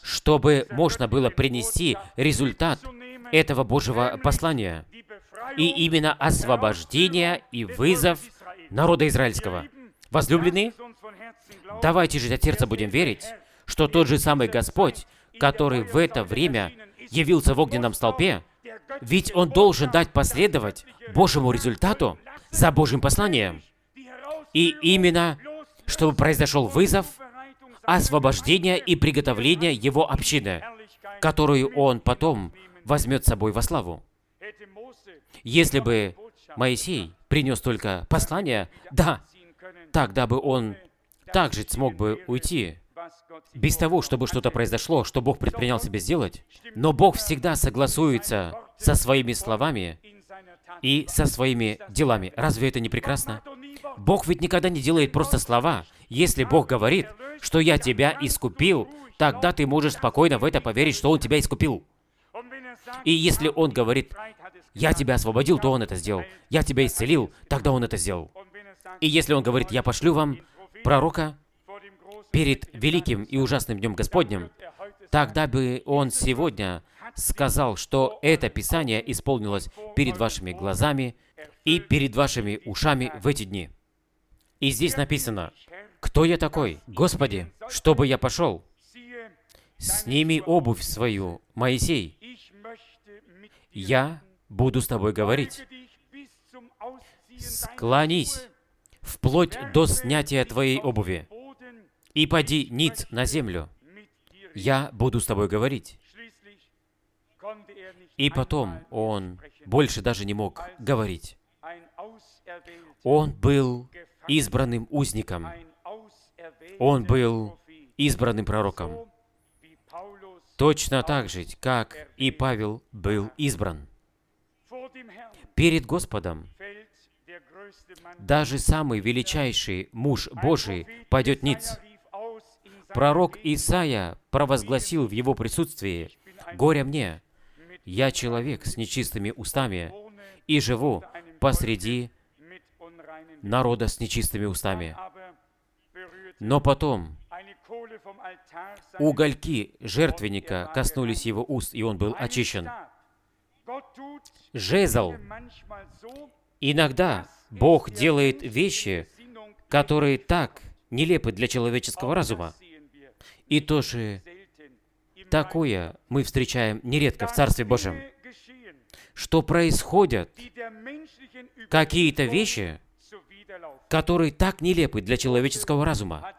чтобы можно было принести результат этого Божьего послания. И именно освобождение и вызов народа израильского. Возлюбленные, давайте же от сердца будем верить, что тот же самый Господь, который в это время явился в огненном столпе, ведь Он должен дать последовать Божьему результату за Божьим посланием. И именно, чтобы произошел вызов, освобождение и приготовление Его общины, которую Он потом возьмет с собой во славу. Если бы Моисей принес только послание, да, тогда бы он также смог бы уйти, без того, чтобы что-то произошло, что Бог предпринял себе сделать. Но Бог всегда согласуется со своими словами и со своими делами. Разве это не прекрасно? Бог ведь никогда не делает просто слова. Если Бог говорит, что «я тебя искупил», тогда ты можешь спокойно в это поверить, что Он тебя искупил. И если Он говорит «я тебя освободил», то Он это сделал. «Я тебя исцелил», тогда Он это сделал. И если Он говорит «я пошлю вам пророка перед великим и ужасным днем Господним», тогда бы Он сегодня сказал, что это Писание исполнилось перед вашими глазами и перед вашими ушами в эти дни. И здесь написано: «Кто я такой, Господи, чтобы я пошел? Сними обувь свою, Моисей. Я буду с тобой говорить. Склонись вплоть до снятия твоей обуви, и поди ниц на землю. Я буду с тобой говорить». И потом он больше даже не мог говорить. Он был избранным узником. Он был избранным пророком. Точно так же, как и Павел был избран. Перед Господом даже самый величайший муж Божий пойдет ниц. Пророк Исаия провозгласил в его присутствии: «Горе мне! Я человек с нечистыми устами и живу посреди народа с нечистыми устами». Но потом угольки жертвенника коснулись его уст, и он был очищен. Жезл. Иногда Бог делает вещи, которые так нелепы для человеческого разума. И тоже такое мы встречаем нередко в Царстве Божьем, что происходят какие-то вещи, которые так нелепы для человеческого разума.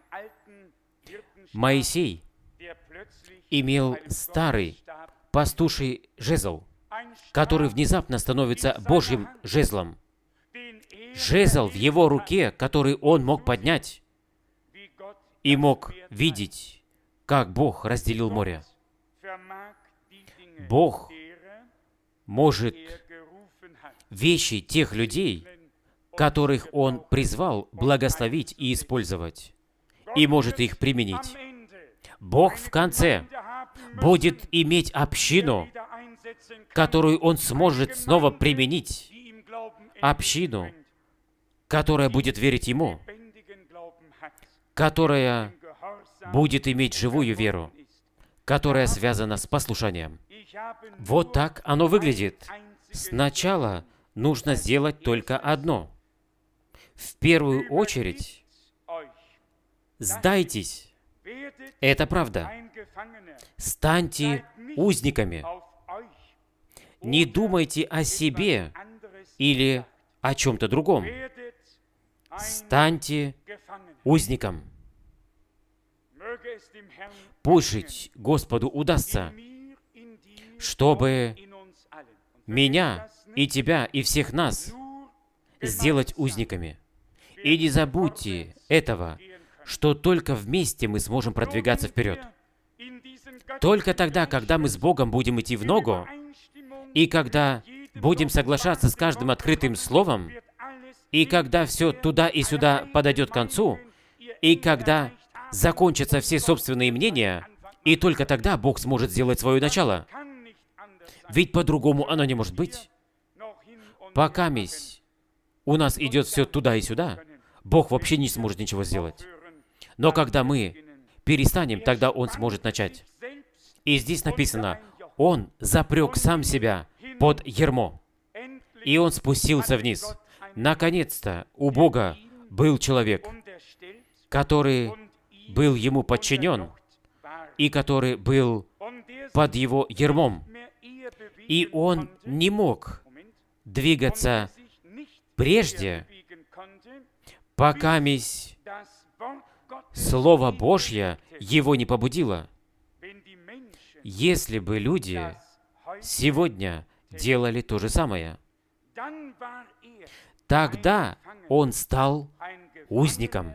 Моисей имел старый пастуший жезл, который внезапно становится Божьим жезлом. Жезл в его руке, который он мог поднять и мог видеть, как Бог разделил море. Бог может вещи тех людей, которых Он призвал, благословить и использовать, и может их применить. Бог в конце будет иметь общину, которую Он сможет снова применить, общину, которая будет верить Ему, которая будет иметь живую веру, которая связана с послушанием. Вот так оно выглядит. Сначала нужно сделать только одно. В первую очередь, сдайтесь. Это правда. Станьте узниками. Не думайте о себе или о чем-то другом. Станьте узником. Пусть Господу удастся, чтобы меня и тебя и всех нас сделать узниками. И не забудьте этого, что только вместе мы сможем продвигаться вперед. Только тогда, когда мы с Богом будем идти в ногу, и когда будем соглашаться с каждым открытым словом, и когда все туда и сюда подойдет к концу, и когда закончатся все собственные мнения, и только тогда Бог сможет сделать свое начало. Ведь по-другому оно не может быть. Пока у нас идет все туда и сюда, Бог вообще не сможет ничего сделать. Но когда мы перестанем, тогда Он сможет начать. И здесь написано, Он запрек сам себя под ярмо, и Он спустился вниз. Наконец-то у Бога был человек, который был Ему подчинен, и который был под Его ярмом. И он не мог двигаться прежде, пока Слово Божье его не побудило. Если бы люди сегодня делали то же самое, тогда он стал узником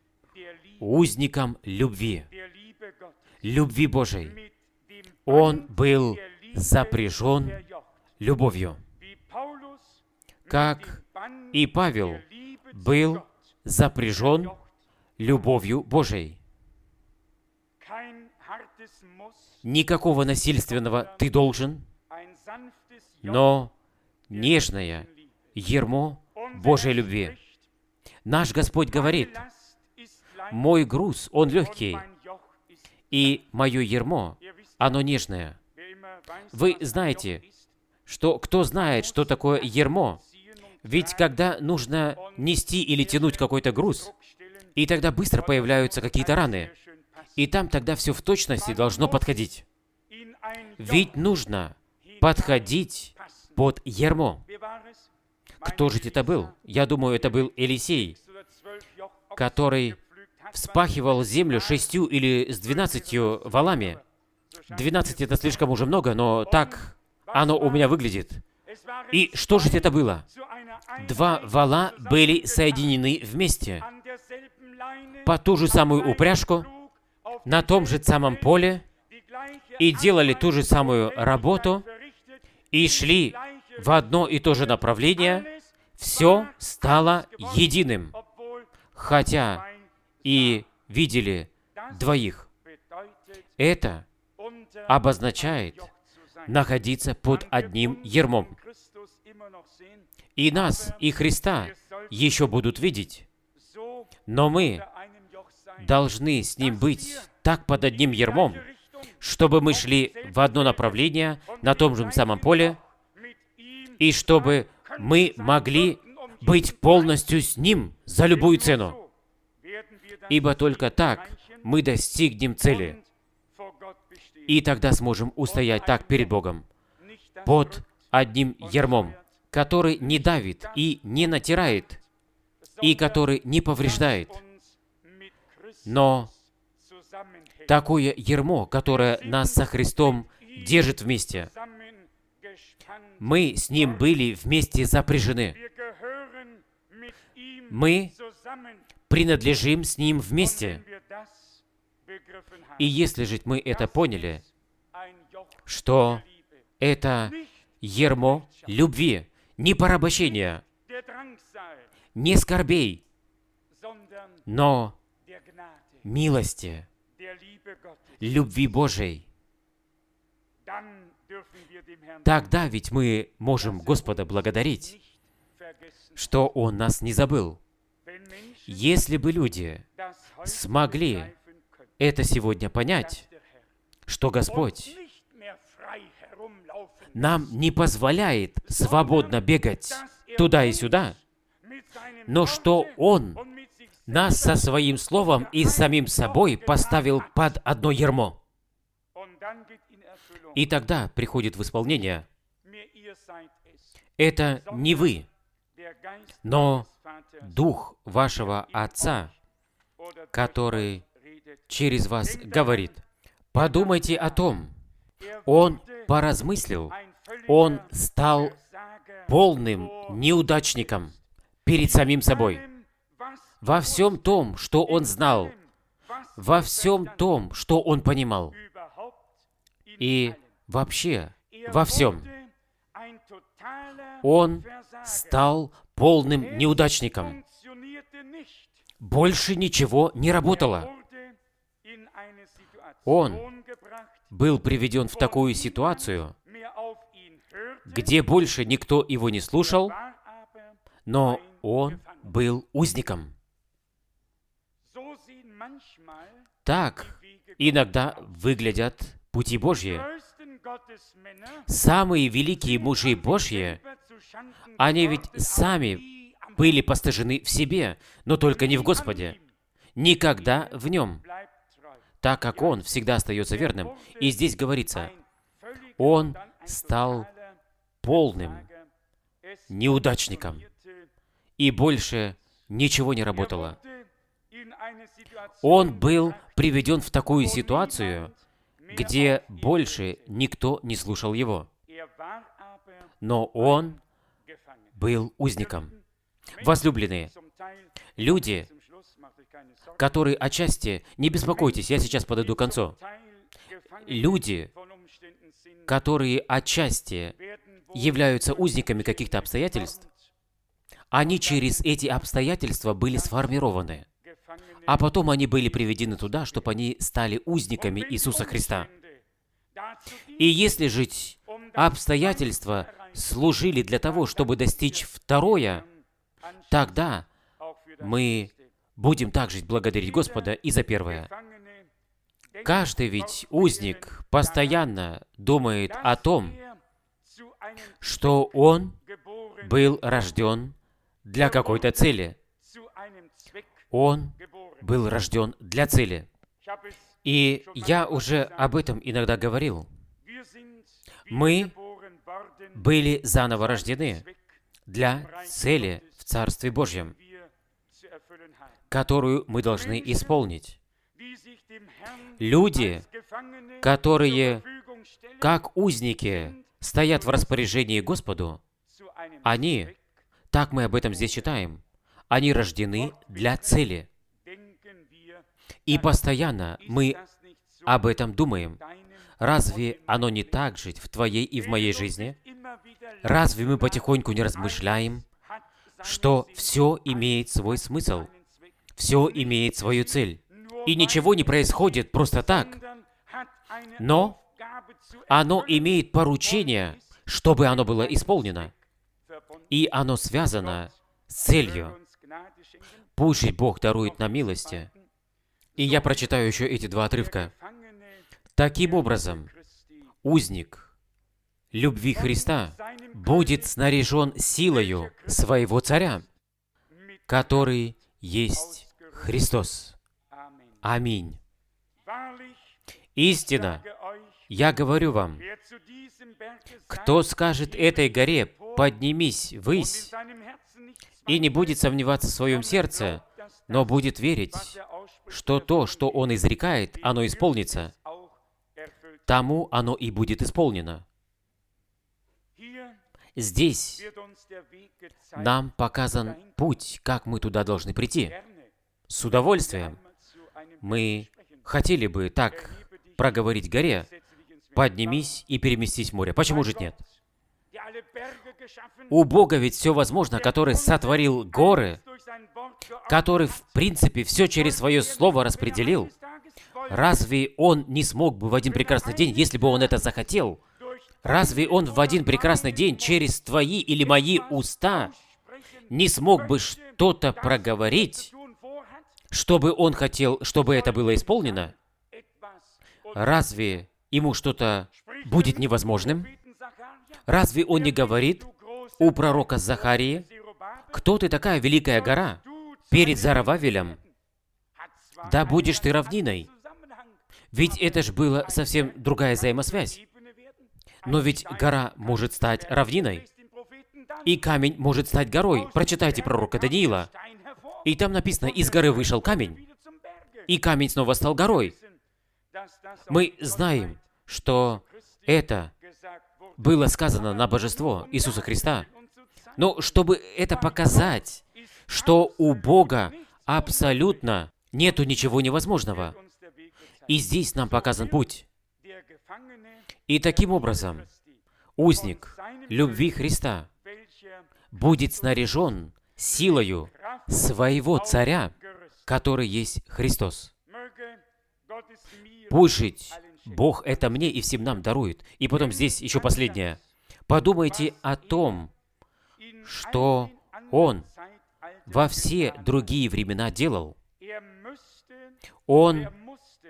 любви Божией. Он был запряжен любовью, как и Павел был запряжен любовью Божией. Никакого насильственного «ты должен», но нежное ярмо Божьей любви. Наш Господь говорит, «Мой груз, он легкий, и мое ярмо, оно нежное». Вы знаете, кто знает, что такое ярмо? Ведь когда нужно нести или тянуть какой-то груз, и тогда быстро появляются какие-то раны, и там тогда все в точности должно подходить. Ведь нужно подходить под ярмо. Кто же это был? Я думаю, это был Елисей, который вспахивал землю 6 или с 12 валами. 12 это слишком уже много, но так оно у меня выглядит. И что же это было? 2 вала были соединены вместе по ту же самую упряжку, на том же самом поле, и делали ту же самую работу, и шли в одно и то же направление. Все стало единым, хотя и видели двоих. Это обозначает находиться под одним ярмом. И нас, и Христа еще будут видеть, но мы должны с Ним быть так под одним ярмом, чтобы мы шли в одно направление на том же самом поле, и чтобы мы могли быть полностью с Ним за любую цену. Ибо только так мы достигнем цели, и тогда сможем устоять так перед Богом, под одним ярмом, который не давит и не натирает, и который не повреждает, но такое ярмо, которое нас со Христом держит вместе. Мы с Ним были вместе запряжены. Мы принадлежим с Ним вместе. И если же мы это поняли, что это ярмо любви, не порабощения, не скорбей, но милости, любви Божией, тогда ведь мы можем Господа благодарить, что Он нас не забыл. Если бы люди смогли это сегодня понять, что Господь нам не позволяет свободно бегать туда и сюда, но что Он нас со Своим Словом и самим собой поставил под одно ярмо. И тогда приходит в исполнение. Это не вы, но Дух вашего Отца, который через вас говорит. Подумайте о том. Он поразмыслил. Он стал полным неудачником перед самим собой. Во всем том, что он знал, во всем том, что он понимал, и вообще во всем, он стал полным неудачником. Больше ничего не работало. Он был приведен в такую ситуацию, где больше никто его не слушал, но он был узником. Так иногда выглядят пути Божьи. Самые великие мужи Божьи, они ведь сами были постыжены в себе, но только не в Господе, никогда в Нем, так как Он всегда остается верным. И здесь говорится, Он стал полным неудачником, и больше ничего не работало. Он был приведен в такую ситуацию, где больше никто не слушал его. Но он был узником. Возлюбленные, люди, которые отчасти, не беспокойтесь, я сейчас подойду к концу, люди, которые отчасти являются узниками каких-то обстоятельств, они через эти обстоятельства были сформированы, а потом они были приведены туда, чтобы они стали узниками Иисуса Христа. И если же обстоятельства служили для того, чтобы достичь второе, тогда мы будем также благодарить Господа и за первое. Каждый ведь узник постоянно думает о том, что он был рожден для какой-то цели. Он был рожден для цели. И я уже об этом иногда говорил. Мы были заново рождены для цели в Царстве Божьем, которую мы должны исполнить. Люди, которые, как узники, стоят в распоряжении Господу, они, так мы об этом здесь читаем, они рождены для цели. И постоянно мы об этом думаем. Разве оно не так же в твоей и в моей жизни? Разве мы потихоньку не размышляем, что все имеет свой смысл, все имеет свою цель, и ничего не происходит просто так, но оно имеет поручение, чтобы оно было исполнено, и оно связано с целью. Пусть же Бог дарует нам милости. И я прочитаю еще эти два отрывка. Таким образом, узник любви Христа будет снаряжен силою своего царя, который есть Христос. Аминь. Истина, я говорю вам, кто скажет этой горе, поднимись ввысь, и не будет сомневаться в своем сердце, но будет верить, что то, что он изрекает, оно исполнится, тому оно и будет исполнено. Здесь нам показан путь, как мы туда должны прийти. С удовольствием мы хотели бы так проговорить горе, поднимись и переместись в море. Почему же нет? У Бога ведь все возможно, который сотворил горы, который, в принципе, все через свое слово распределил. Разве Он не смог бы в один прекрасный день, если бы Он это захотел, разве Он в один прекрасный день через твои или мои уста не смог бы что-то проговорить, чтобы Он хотел, чтобы это было исполнено? Разве Ему что-то будет невозможным? Разве Он не говорит у пророка Захарии: «Кто ты такая великая гора перед Зарававелем? Да будешь ты равниной». Ведь это ж была совсем другая взаимосвязь. Но ведь гора может стать равниной, и камень может стать горой. Прочитайте пророка Даниила. И там написано: «Из горы вышел камень, и камень снова стал горой». Мы знаем, что это было сказано на божество Иисуса Христа. Но чтобы это показать, что у Бога абсолютно нету ничего невозможного. И здесь нам показан путь. И таким образом, узник любви Христа будет снаряжен силою своего царя, который есть Христос. Пусть жить Бог это мне и всем нам дарует. И потом здесь еще последнее. Подумайте о том, что Он во все другие времена делал. Он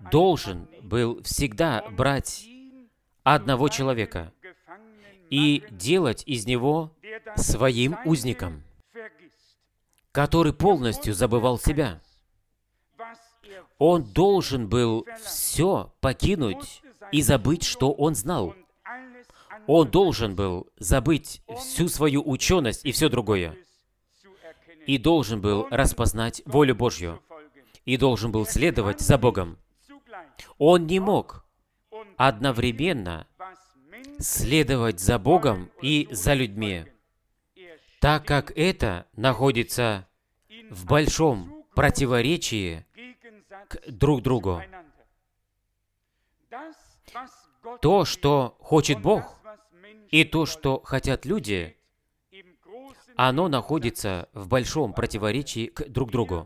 должен был всегда брать одного человека и делать из него своим узником, который полностью забывал себя. Он должен был все покинуть и забыть, что он знал. Он должен был забыть всю свою ученость и все другое. И должен был распознать волю Божью. И должен был следовать за Богом. Он не мог одновременно следовать за Богом и за людьми, так как это находится в большом противоречии к друг другу. То, что хочет Бог, и то, что хотят люди, оно находится в большом противоречии к друг другу.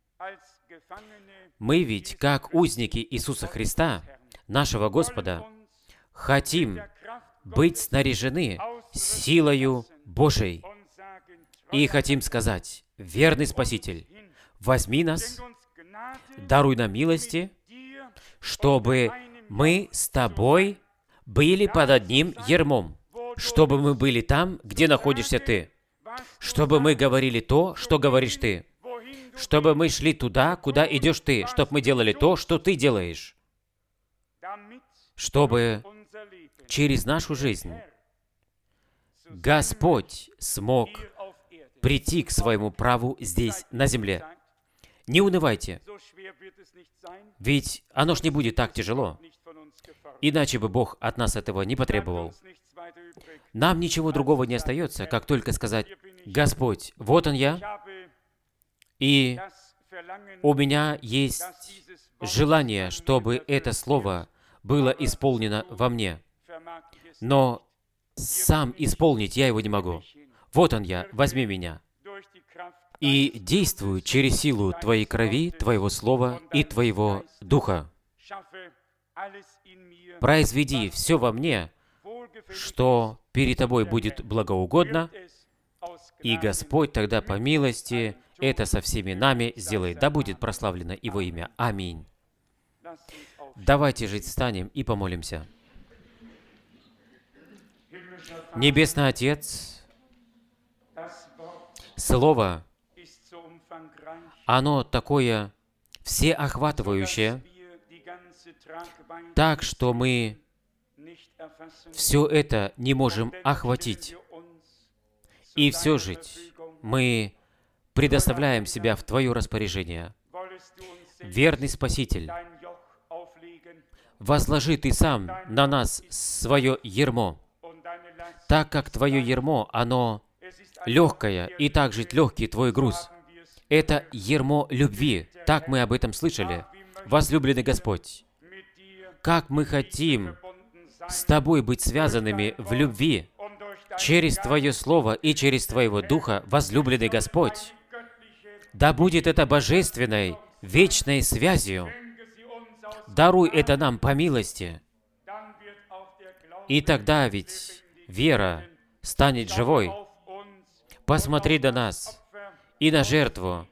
Мы ведь, как узники Иисуса Христа, нашего Господа, хотим быть снаряжены силою Божией. И хотим сказать: верный Спаситель, возьми нас, даруй нам милости, чтобы мы с Тобой были под одним ярмом, чтобы мы были там, где находишься Ты, чтобы мы говорили то, что говоришь Ты, чтобы мы шли туда, куда идешь Ты, чтобы мы делали то, что Ты делаешь, чтобы через нашу жизнь Господь смог прийти к своему праву здесь, на земле. Не унывайте, ведь оно ж не будет так тяжело, иначе бы Бог от нас этого не потребовал. Нам ничего другого не остается, как только сказать: Господь, вот Он я, и у меня есть желание, чтобы это слово было исполнено во мне. Но сам исполнить я его не могу. Вот Он я, возьми меня. И действуй через силу Твоей крови, Твоего Слова и Твоего Духа. Произведи все во мне, что перед Тобой будет благоугодно, и Господь тогда по милости это со всеми нами сделает. Да будет прославлено Его имя. Аминь. Давайте же встанем и помолимся. Небесный Отец, Слово, оно такое всеохватывающее, так что мы все это не можем охватить. И все же мы предоставляем себя в Твое распоряжение. Верный Спаситель, возложи Ты сам на нас свое ярмо, так как Твое ярмо, оно легкое, и также легкий Твой груз. Это ярмо любви. Так мы об этом слышали. Возлюбленный Господь, как мы хотим с Тобой быть связанными в любви через Твое Слово и через Твоего Духа, возлюбленный Господь. Да будет это божественной, вечной связью. Даруй это нам по милости. И тогда ведь вера станет живой. Посмотри на нас и на жертву,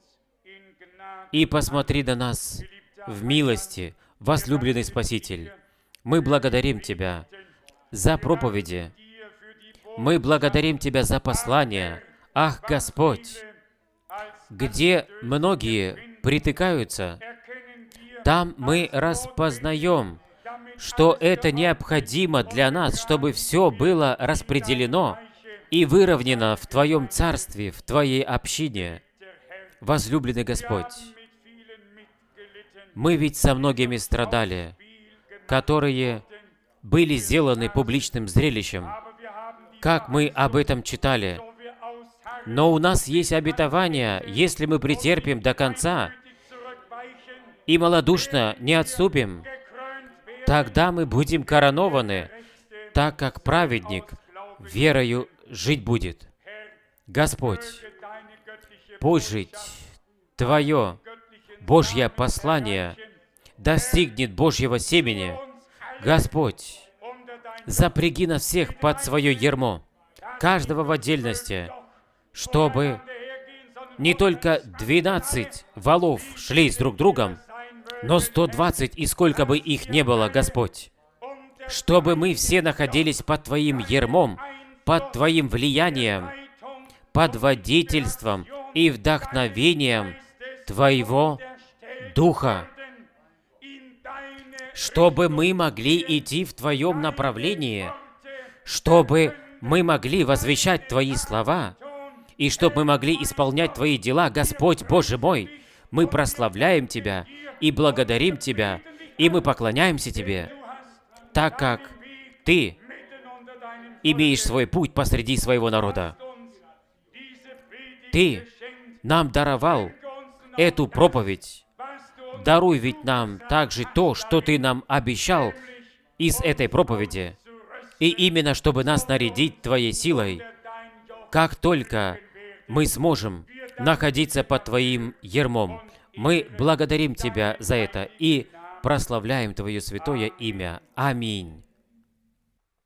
и посмотри на нас в милости, возлюбленный Спаситель. Мы благодарим Тебя за проповеди. Мы благодарим Тебя за послания. Ах, Господь, где многие притыкаются, там мы распознаем, что это необходимо для нас, чтобы все было распределено и выровнено в Твоем Царстве, в Твоей общине. Возлюбленный Господь, мы ведь со многими страдали, которые были сделаны публичным зрелищем, как мы об этом читали. Но у нас есть обетование, если мы претерпим до конца и малодушно не отступим, тогда мы будем коронованы, так как праведник верою жить будет. Господь, пусть жить Твое Божье послание достигнет Божьего семени. Господь, запряги нас всех под свое ярмо, каждого в отдельности, чтобы не только 12 валов шли с друг другом, но 120 и сколько бы их не было, Господь, чтобы мы все находились под Твоим ярмом, под Твоим влиянием, под водительством и вдохновением Твоего Духа, чтобы мы могли идти в Твоем направлении, чтобы мы могли возвещать Твои слова, и чтобы мы могли исполнять Твои дела. Господь, Боже мой, мы прославляем Тебя и благодарим Тебя, и мы поклоняемся Тебе, так как Ты имеешь свой путь посреди своего народа. Ты нам даровал эту проповедь. Даруй ведь нам также то, что Ты нам обещал из этой проповеди. И именно, чтобы нас нарядить Твоей силой, как только мы сможем находиться под Твоим ярмом. Мы благодарим Тебя за это и прославляем Твое святое имя. Аминь.